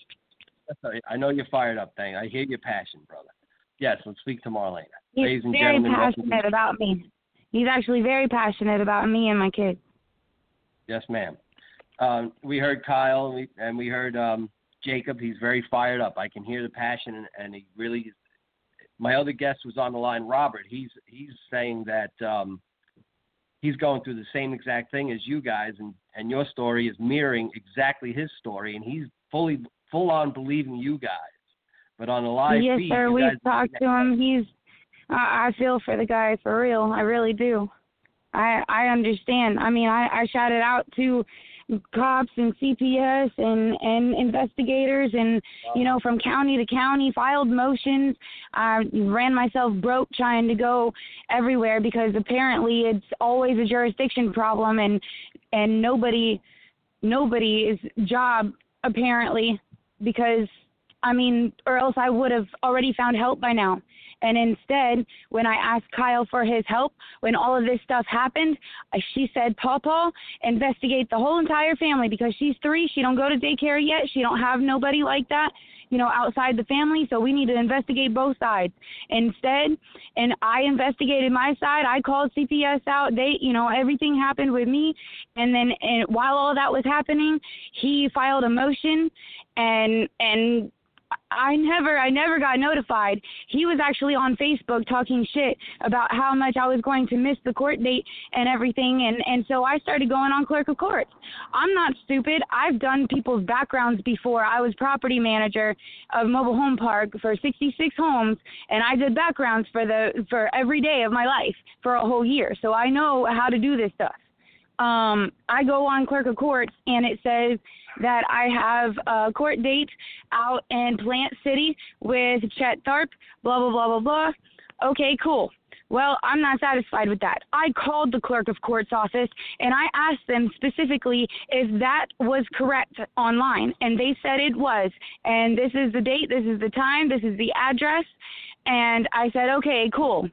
I know you're fired up, thing. I hear your passion, brother. Yes, let's speak to Marlena. He's Ladies and very gentlemen, passionate about me. He's actually very passionate about me and my kids. Yes, ma'am. Um, we heard Kyle and we, and we heard um, Jacob. He's very fired up. I can hear the passion, and, and he really. My other guest was on the line, Robert. He's he's saying that um, he's going through the same exact thing as you guys, and, and your story is mirroring exactly his story, and he's fully full on believing you guys. But on the live yes, feed, sir. you We've guys, talked to him. He's. I, I feel for the guy for real. I really do. I I understand. I mean, I, I shouted out to cops and C P S and, and investigators and, you know, from county to county, filed motions. I ran myself broke trying to go everywhere because apparently it's always a jurisdiction problem and, and nobody, nobody's job apparently because, I mean, or else I would have already found help by now. And instead, when I asked Kyle for his help, when all of this stuff happened, uh, she said, Pawpaw, investigate the whole entire family because she's three. She don't go to daycare yet. She don't have nobody like that, you know, outside the family. So we need to investigate both sides. Instead, and I investigated my side. I called C P S out. They, you know, everything happened with me. And then and while all that was happening, he filed a motion and and I never, I never got notified. He was actually on Facebook talking shit about how much I was going to miss the court date and everything. And, and so I started going on Clerk of Courts. I'm not stupid. I've done people's backgrounds before. I was property manager of Mobile Home Park for sixty-six homes, and I did backgrounds for the, for every day of my life for a whole year. So I know how to do this stuff. Um, I go on Clerk of Courts, and it says that I have a court date out in Plant City with Chet Tharp, blah, blah, blah, blah, blah. Okay, cool. Well, I'm not satisfied with that. I called the Clerk of Courts office, and I asked them specifically if that was correct online, and they said it was. And this is the date, this is the time, this is the address. And I said, okay, cool.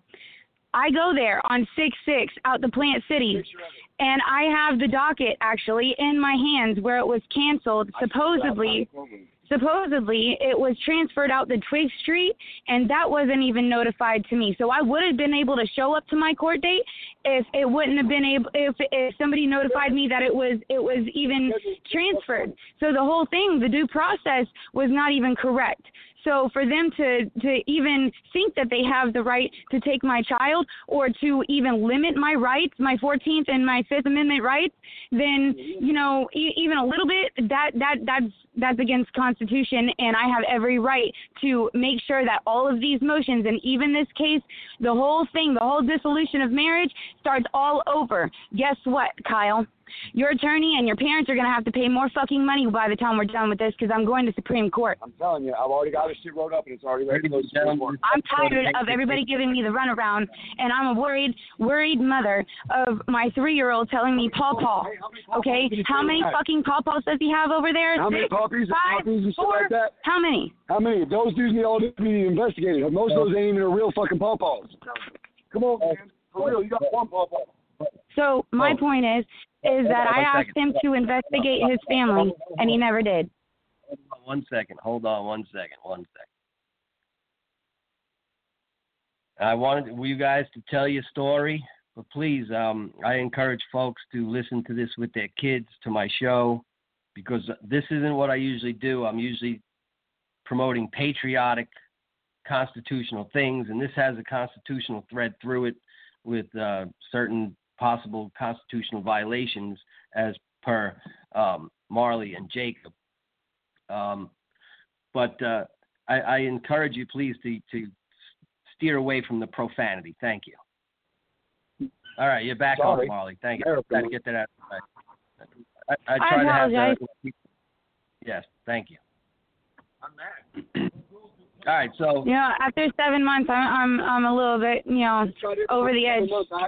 I go there on six six out the Plant City, and I have the docket actually in my hands where it was canceled. Supposedly, supposedly it was transferred out the Twig Street, and that wasn't even notified to me. So I would have been able to show up to my court date if it wouldn't have been able, if, if somebody notified me that it was it was even transferred. So the whole thing, the due process, was not even correct. So for them to, to even think that they have the right to take my child or to even limit my rights, my fourteenth and my Fifth Amendment rights, then, you know, e- even a little bit, that, that that's that's against Constitution, and I have every right to make sure that all of these motions, and even this case, the whole thing, the whole dissolution of marriage starts all over. Guess what, Kyle? Your attorney and your parents are going to have to pay more fucking money by the time we're done with this because I'm going to Supreme Court. I'm telling you, I've already got this shit wrote up and it's already ready to go to Supreme Court. I'm tired of everybody giving me the runaround, and I'm a worried, worried mother of my three-year-old telling me pawpaw. Okay? How many fucking pawpaws does he have over there? How many Six? puppies, Five? puppies and shit Four? like that? How many? How many? Those dudes need all to be investigated. Most of those ain't even a real fucking pawpaws. Come on, man. For real, you got one pawpaw. So my Oh. point is, is that I asked him to investigate his family, and he never did. One second. Hold on one second. One second. I wanted you guys to tell your story, but please, um, I encourage folks to listen to this with their kids, to my show, because this isn't what I usually do. I'm usually promoting patriotic, constitutional things, and this has a constitutional thread through it with uh, certain possible constitutional violations as per um, Marley and Jacob. Um, but uh, I, I encourage you, please, to, to steer away from the profanity. Thank you. All right, you're back Sorry. on, Marley. Thank you. Got to get that out of the way. I, I I try to have apologize. the, yes, thank you. All right, so You know, after seven months, I'm I'm I'm a little bit, you know, over the edge.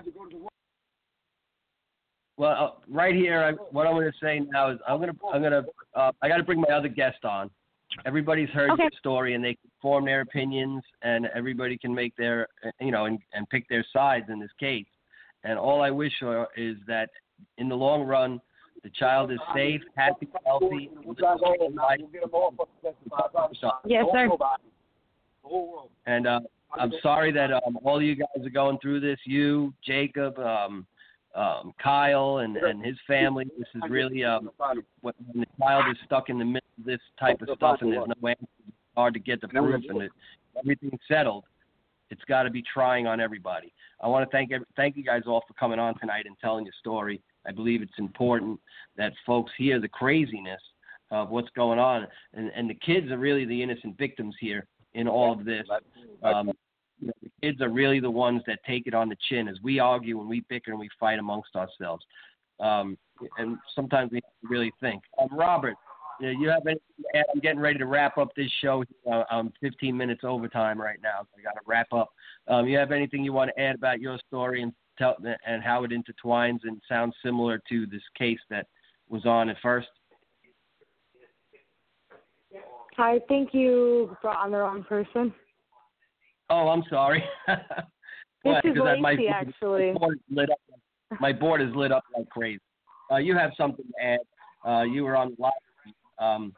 well, uh, right here, I, what I'm going to say now is I'm going to I'm going to uh, I got to bring my other guest on. Everybody's heard Okay. the story, and they can form their opinions, and everybody can make their, you know, and, and pick their sides in this case. And all I wish for is that in the long run, the child is safe, happy, healthy. Yes, sir. And uh, I'm sorry that um, all you guys are going through this. You, Jacob, um, um, Kyle, and, and his family. This is really um, when the child is stuck in the middle of this type of stuff, and there's no answer. It's hard to get the proof, and it, everything's settled. It's got to be trying on everybody. I want to thank every, thank you guys all for coming on tonight and telling your story. I believe it's important that folks hear the craziness of what's going on, and, and the kids are really the innocent victims here in all of this. Um, you know, the kids are really the ones that take it on the chin as we argue and we bicker and we fight amongst ourselves. Um, and sometimes we have to really think. Um, Robert, you, know, you have anything to add? I'm getting ready to wrap up this show. Uh, I'm fifteen minutes overtime right now, so I got to wrap up. Um, you have anything you want to add about your story and tell and how it intertwines and sounds similar to this case that was on at first? I think you brought on the wrong person. Oh, I'm sorry. This Well, is 'cause I- Lacey, my, actually. My board, is lit up, my board is lit up like crazy. Uh, you have something to add. Uh, you were on the live. Um,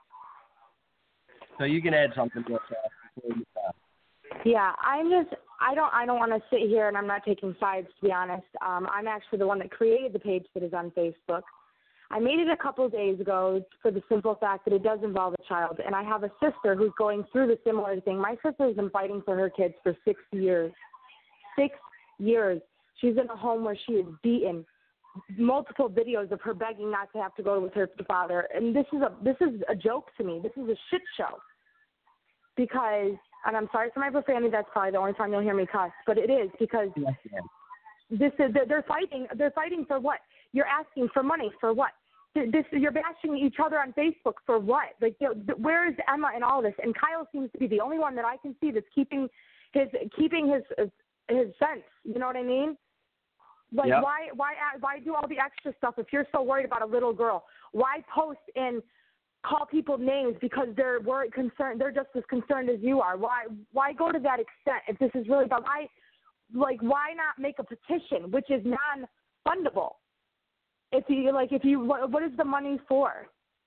so you can add something to us. Uh, Yeah, I'm just I don't I don't want to sit here and I'm not taking sides, to be honest. Um, I'm actually the one that created the page that is on Facebook. I made it a couple of days ago for the simple fact that it does involve a child, and I have a sister who's going through the similar thing. My sister has been fighting for her kids for six years. Six years. She's in a home where she is beaten. Multiple videos of her begging not to have to go with her father, and this is a this is a joke to me. This is a shit show. Because, and I'm sorry for my profanity. That's probably the only time you'll hear me cuss, but it is because this is they're fighting. They're fighting for what? You're asking for money for what? This you're bashing each other on Facebook for what? Like, you know, where is Emma in all this? And Kyle seems to be the only one that I can see that's keeping his keeping his his, his sense. You know what I mean? Like, Yep. why why why do all the extra stuff if you're so worried about a little girl? Why post and call people names because they're worried, concerned? They're just as concerned as you are. Why why go to that extent if this is really about why? Like, why not make a petition which is non-fundable? If you like, if you what, what is the money for?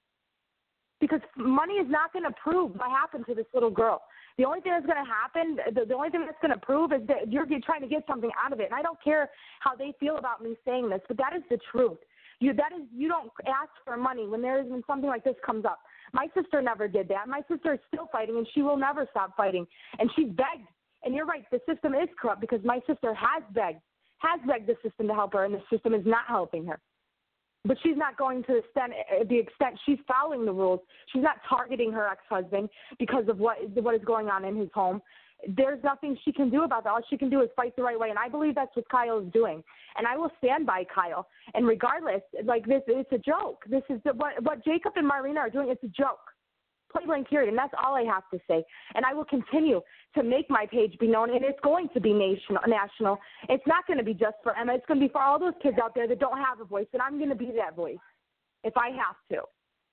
Because money is not going to prove what happened to this little girl. The only thing that's going to happen, the, the only thing that's going to prove is that you're trying to get something out of it. And I don't care how they feel about me saying this, but that is the truth. You that is you don't ask for money when there is when something like this comes up. My sister never did that. My sister is still fighting, and she will never stop fighting. And she's begged. And you're right, the system is corrupt because my sister has begged, has begged the system to help her, and the system is not helping her. But she's not going to the extent, the extent she's following the rules. She's not targeting her ex-husband because of what what is going on in his home. There's nothing she can do about that. All she can do is fight the right way, and I believe that's what Kyle is doing. And I will stand by Kyle. And regardless, like this, it's a joke. This is the, what what Jacob and Marlena are doing. It's a joke. Point blank period. And that's all I have to say. And I will continue to make my page be known, and it's going to be national. National. It's not going to be just for Emma. It's going to be for all those kids out there that don't have a voice, and I'm going to be that voice if I have to.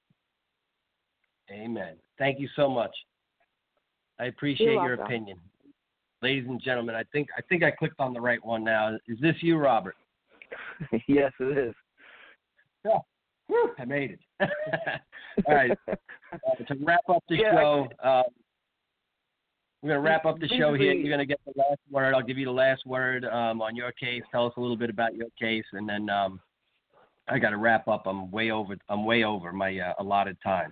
Amen. Thank you so much. I appreciate You're your welcome. opinion. Ladies and gentlemen, I think I think I clicked on the right one now. Is this you, Robert? Yes, it is. Yeah. Whew, I made it. All right. Uh, to wrap up the Yeah, show, uh, we're going to wrap up the show here. Basically- You're going to get the last word. I'll give you the last word um, on your case. Tell us a little bit about your case, and then um, I got to wrap up. I'm way over. I'm way over my uh, allotted time.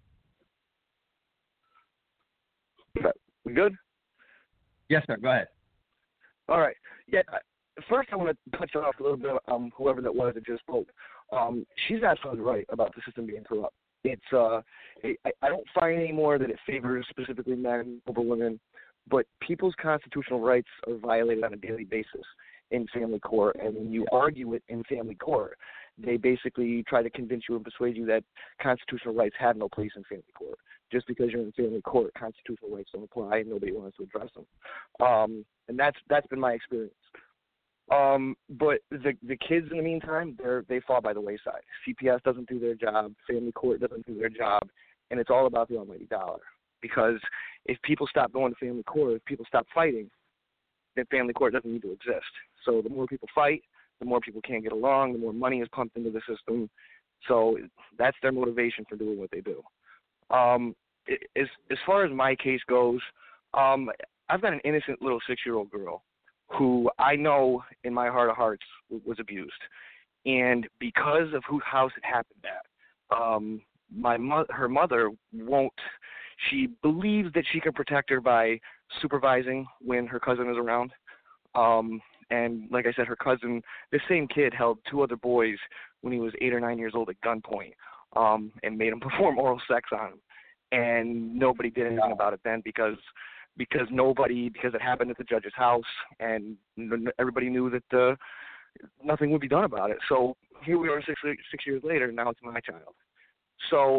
We good? Yes, sir. Go ahead. All right. Yeah. I- First, I want to touch off a little bit on whoever that was that just spoke. Um, she's absolutely right about the system being corrupt. It's uh, I, I don't find anymore that it favors specifically men over women, but people's constitutional rights are violated on a daily basis in family court. And when you argue it in family court, they basically try to convince you and persuade you that constitutional rights have no place in family court. Just because you're in family court, constitutional rights don't apply, and nobody wants to address them. Um, and that's that's been my experience. Um, but the the kids in the meantime, they they fall by the wayside. C P S doesn't do their job, family court doesn't do their job, and it's all about the almighty dollar. Because if people stop going to family court, if people stop fighting, then family court doesn't need to exist. So the more people fight, the more people can't get along, the more money is pumped into the system. So that's their motivation for doing what they do. Um, as as far as my case goes, um, I've got an innocent little six-year-old girl who I know in my heart of hearts was abused. And because of whose house it happened at, um, my mo- her mother won't, she believes that she can protect her by supervising when her cousin is around. Um, and like I said, her cousin, this same kid held two other boys when he was eight or nine years old at gunpoint um, and made them perform oral sex on him. And nobody did anything about it then because because nobody, because it happened at the judge's house, and everybody knew that uh, nothing would be done about it. So here we are six six years later. Now it's my child. So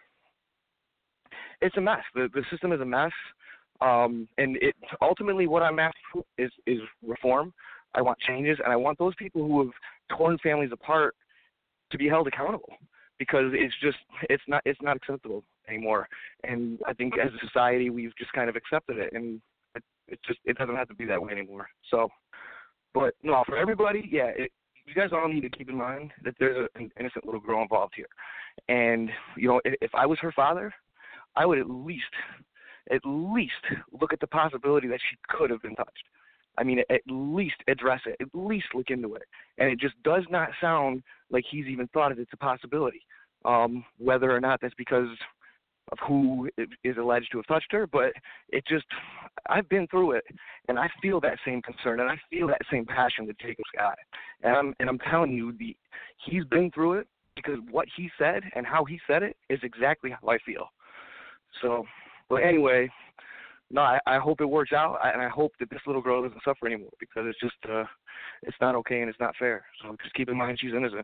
it's a mess. The the system is a mess. Um, and it ultimately what I'm after is is reform. I want changes, and I want those people who have torn families apart to be held accountable, because it's just it's not it's not acceptable anymore. And I think as a society we've just kind of accepted it, and it, it just it doesn't have to be that way anymore. So, but no, for everybody, yeah, it, you guys all need to keep in mind that there's a, an innocent little girl involved here, and you know if, if I was her father, I would at least at least look at the possibility that she could have been touched. I mean, at least address it, at least look into it. And it just does not sound like he's even thought of it's a possibility, um, whether or not that's because of who is alleged to have touched her. But it just, I've been through it, and I feel that same concern, and I feel that same passion that Jacob's got. And I'm, and I'm telling you, the he's been through it, because what he said and how he said it is exactly how I feel. So, but anyway, no, I, I hope it works out, and I hope that this little girl doesn't suffer anymore, because it's just, uh, it's not okay and it's not fair. So just keep in mind she's innocent.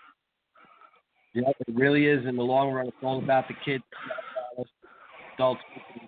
Yeah, it really is. In the long run, it's all about the kids, adults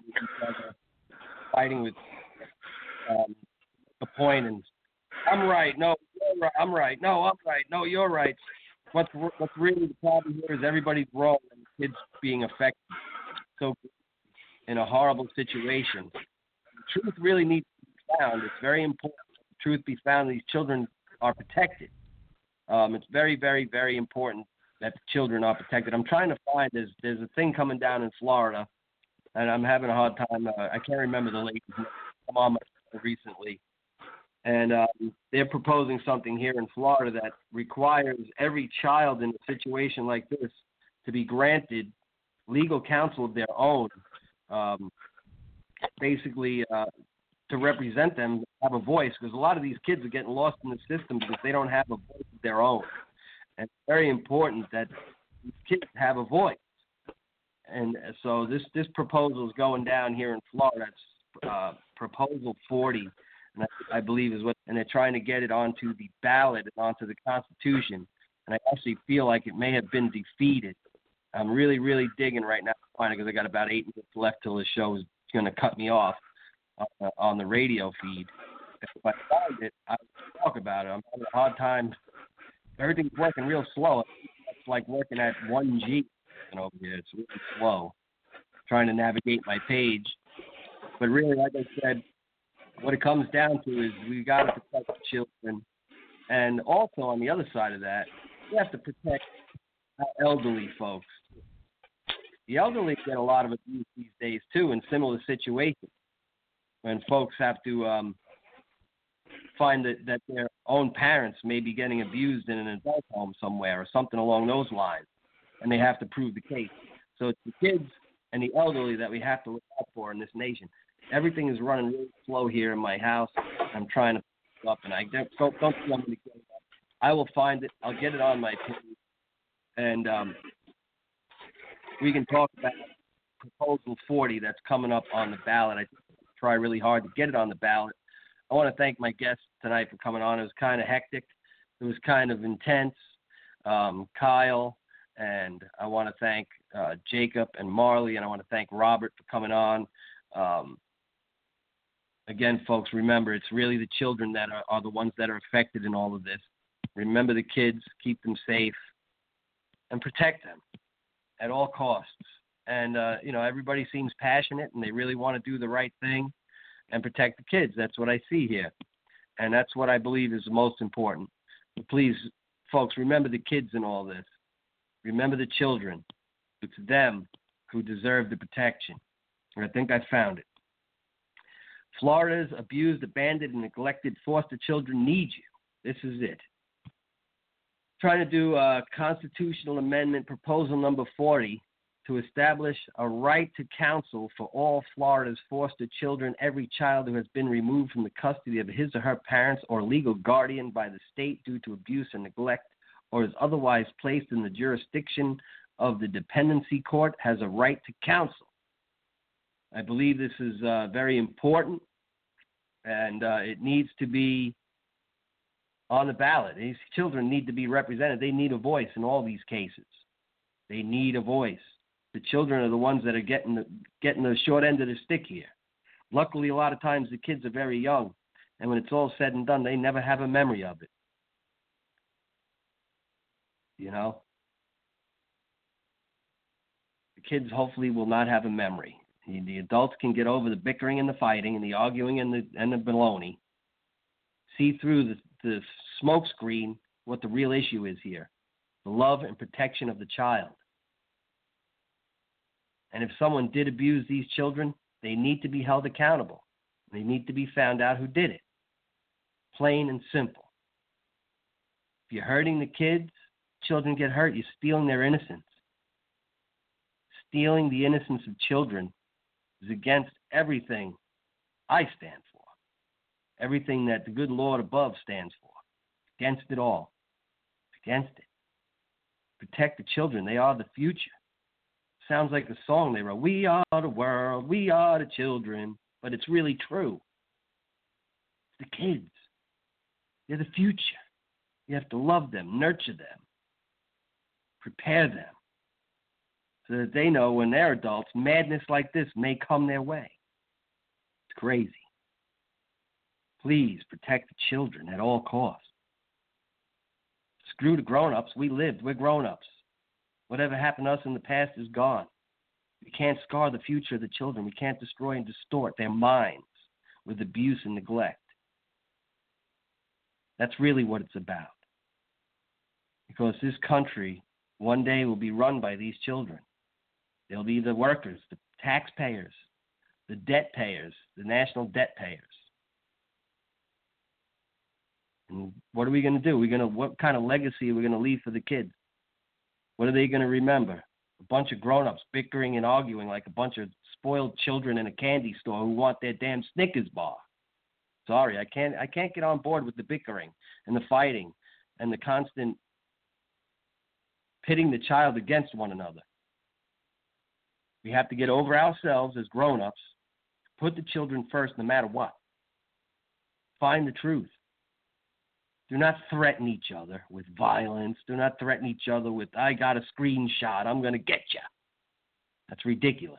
fighting with um, a point, and I'm right. No, you're right. I'm right. No, I'm right. No, you're right. What's what's really the problem here is everybody's wrong and the kids being affected. So. In a horrible situation. The truth really needs to be found. It's very important that the truth be found. These children are protected. Um, it's very, very, very important that the children are protected. I'm trying to find, there's, there's a thing coming down in Florida, and I'm having a hard time. Uh, I can't remember the lady's name. Come on recently. And um, they're proposing something here in Florida that requires every child in a situation like this to be granted legal counsel of their own. Um, basically, uh, to represent them, have a voice, because a lot of these kids are getting lost in the system because they don't have a voice of their own. And it's very important that these kids have a voice. And so this, this proposal is going down here in Florida. It's uh, Proposal forty, and I, I believe is what, and they're trying to get it onto the ballot and onto the Constitution. And I actually feel like it may have been defeated. I'm really, really digging right now because I got about eight minutes left till the show is going to cut me off uh, on the radio feed. If I find it, I will talk about it. I'm having a hard time. Everything's working real slow. It's like working at one G over here. It's really slow, trying to navigate my page. But really, like I said, what it comes down to is we got to protect the children. And also on the other side of that, we have to protect our elderly folks. The elderly get a lot of abuse these days, too, in similar situations, when folks have to um, find that, that their own parents may be getting abused in an adult home somewhere or something along those lines, and they have to prove the case. So it's the kids and the elderly that we have to look out for in this nation. Everything is running really slow here in my house. I'm trying to pick it up, and I don't, don't, don't want me to get it up. I will find it. I'll get it on my page, and um, we can talk about Proposal forty that's coming up on the ballot. I try really hard to get it on the ballot. I want to thank my guests tonight for coming on. It was kind of hectic. It was kind of intense. Um, Kyle, and I want to thank uh, Jacob and Marley, and I want to thank Robert for coming on. Um, again, folks, remember, it's really the children that are, are the ones that are affected in all of this. Remember the kids, keep them safe, and protect them at all costs. And, uh, you know, everybody seems passionate and they really want to do the right thing and protect the kids. That's what I see here. And that's what I believe is the most important. But please, folks, remember the kids in all this. Remember the children. It's them who deserve the protection. And I think I found it. Florida's abused, abandoned, and neglected foster children need you. This is it. Trying to do a constitutional amendment, proposal number forty, to establish a right to counsel for all Florida's foster children. Every child who has been removed from the custody of his or her parents or legal guardian by the state due to abuse or neglect, or is otherwise placed in the jurisdiction of the dependency court, has a right to counsel. I believe this is uh, very important, and uh, it needs to be on the ballot. These children need to be represented. They need a voice in all these cases. They need a voice. The children are the ones that are getting the, getting the short end of the stick here. Luckily, a lot of times the kids are very young, and when it's all said and done, they never have a memory of it. You know? The kids hopefully will not have a memory. The, the adults can get over the bickering and the fighting and the arguing and the and the baloney. See through the, the smoke screen what the real issue is here. The love and protection of the child. And if someone did abuse these children, they need to be held accountable. They need to be found out who did it. Plain and simple. If you're hurting the kids, children get hurt. You're stealing their innocence. Stealing the innocence of children is against everything I stand for. Everything that the good Lord above stands for. Against it all. Against it. Protect the children. They are the future. Sounds like the song they wrote. We are the world. We are the children. But it's really true. It's the kids. They're the future. You have to love them, nurture them, prepare them so that they know when they're adults, madness like this may come their way. It's crazy. Please protect the children at all costs. Screw the grown-ups. We lived. We're grown-ups. Whatever happened to us in the past is gone. We can't scar the future of the children. We can't destroy and distort their minds with abuse and neglect. That's really what it's about. Because this country one day will be run by these children. They'll be the workers, the taxpayers, the debt payers, the national debt payers. And what are we going to do? We're going to, what kind of legacy are we going to leave for the kids? What are they going to remember? A bunch of grown-ups bickering and arguing like a bunch of spoiled children in a candy store who want their damn Snickers bar. Sorry, I can't I can't get on board with the bickering and the fighting and the constant pitting the child against one another. We have to get over ourselves as grown-ups, put the children first no matter what. Find the truth. Do not threaten each other with violence. Do not threaten each other with, I got a screenshot, I'm going to get you. That's ridiculous.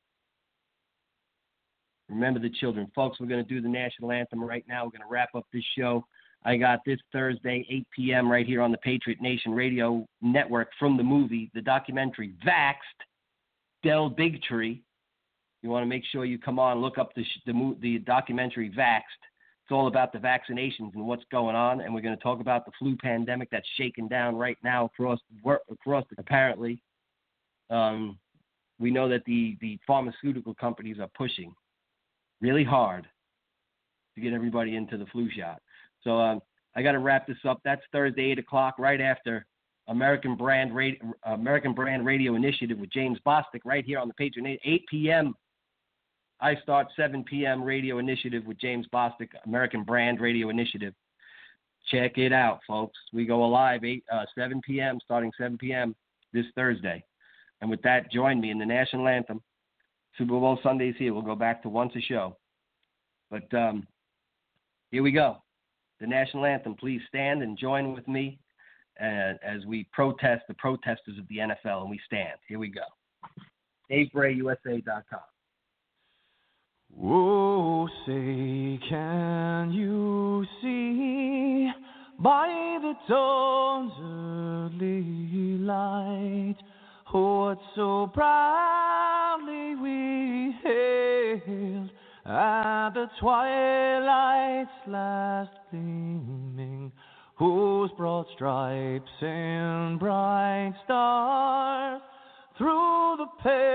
Remember the children. Folks, we're going to do the national anthem right now. We're going to wrap up this show. I got this Thursday, eight p.m. right here on the Patriot Nation Radio Network from the movie, the documentary Vaxxed, Del Bigtree. You want to make sure you come on, look up the, the, the documentary Vaxxed. It's all about the vaccinations and what's going on, and we're going to talk about the flu pandemic that's shaking down right now across across the, apparently. Um, we know that the, the pharmaceutical companies are pushing really hard to get everybody into the flu shot. So um, I got to wrap this up. That's Thursday, eight o'clock, right after American Brand Radio, American Brand Radio Initiative with James Bostic, right here on the Patriot, eight p.m. I start seven p.m. Radio Initiative with James Bostic, American Brand Radio Initiative. Check it out, folks. We go live eight, uh, seven p.m., starting seven p.m. this Thursday. And with that, join me in the national anthem. Super Bowl Sunday's here. We'll go back to once a show. But um, here we go. The national anthem. Please stand and join with me uh, as we protest the protesters of the N F L, and we stand. Here we go. Dave Bray U S A dot com. Oh, say, can you see by the dawn's early light what so proudly we hailed at the twilight's last gleaming, whose broad stripes and bright stars through the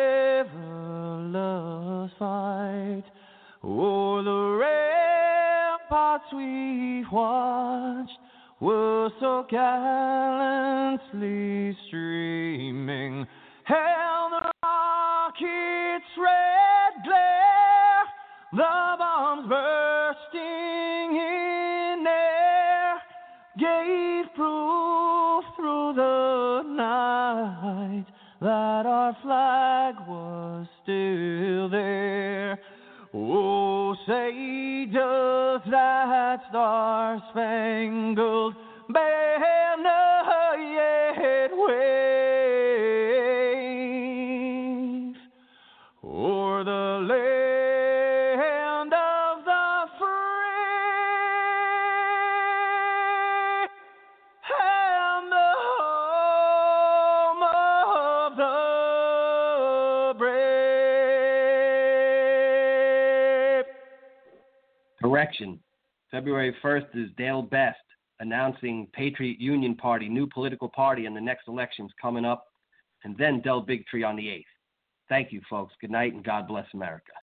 perilous fight o'er the ramparts we watched were so gallantly streaming, held the rocket's red glare, the bombs bursting in air, gave proof through the night that our flag was still there. Oh, say, does that star-spangled banner yet wave o'er the land of the free and the home of the brave? Correction. February first is Dale Best announcing Patriot Union Party, new political party, in the next elections coming up, and then Del Bigtree on the eighth. Thank you, folks. Good night, and God bless America.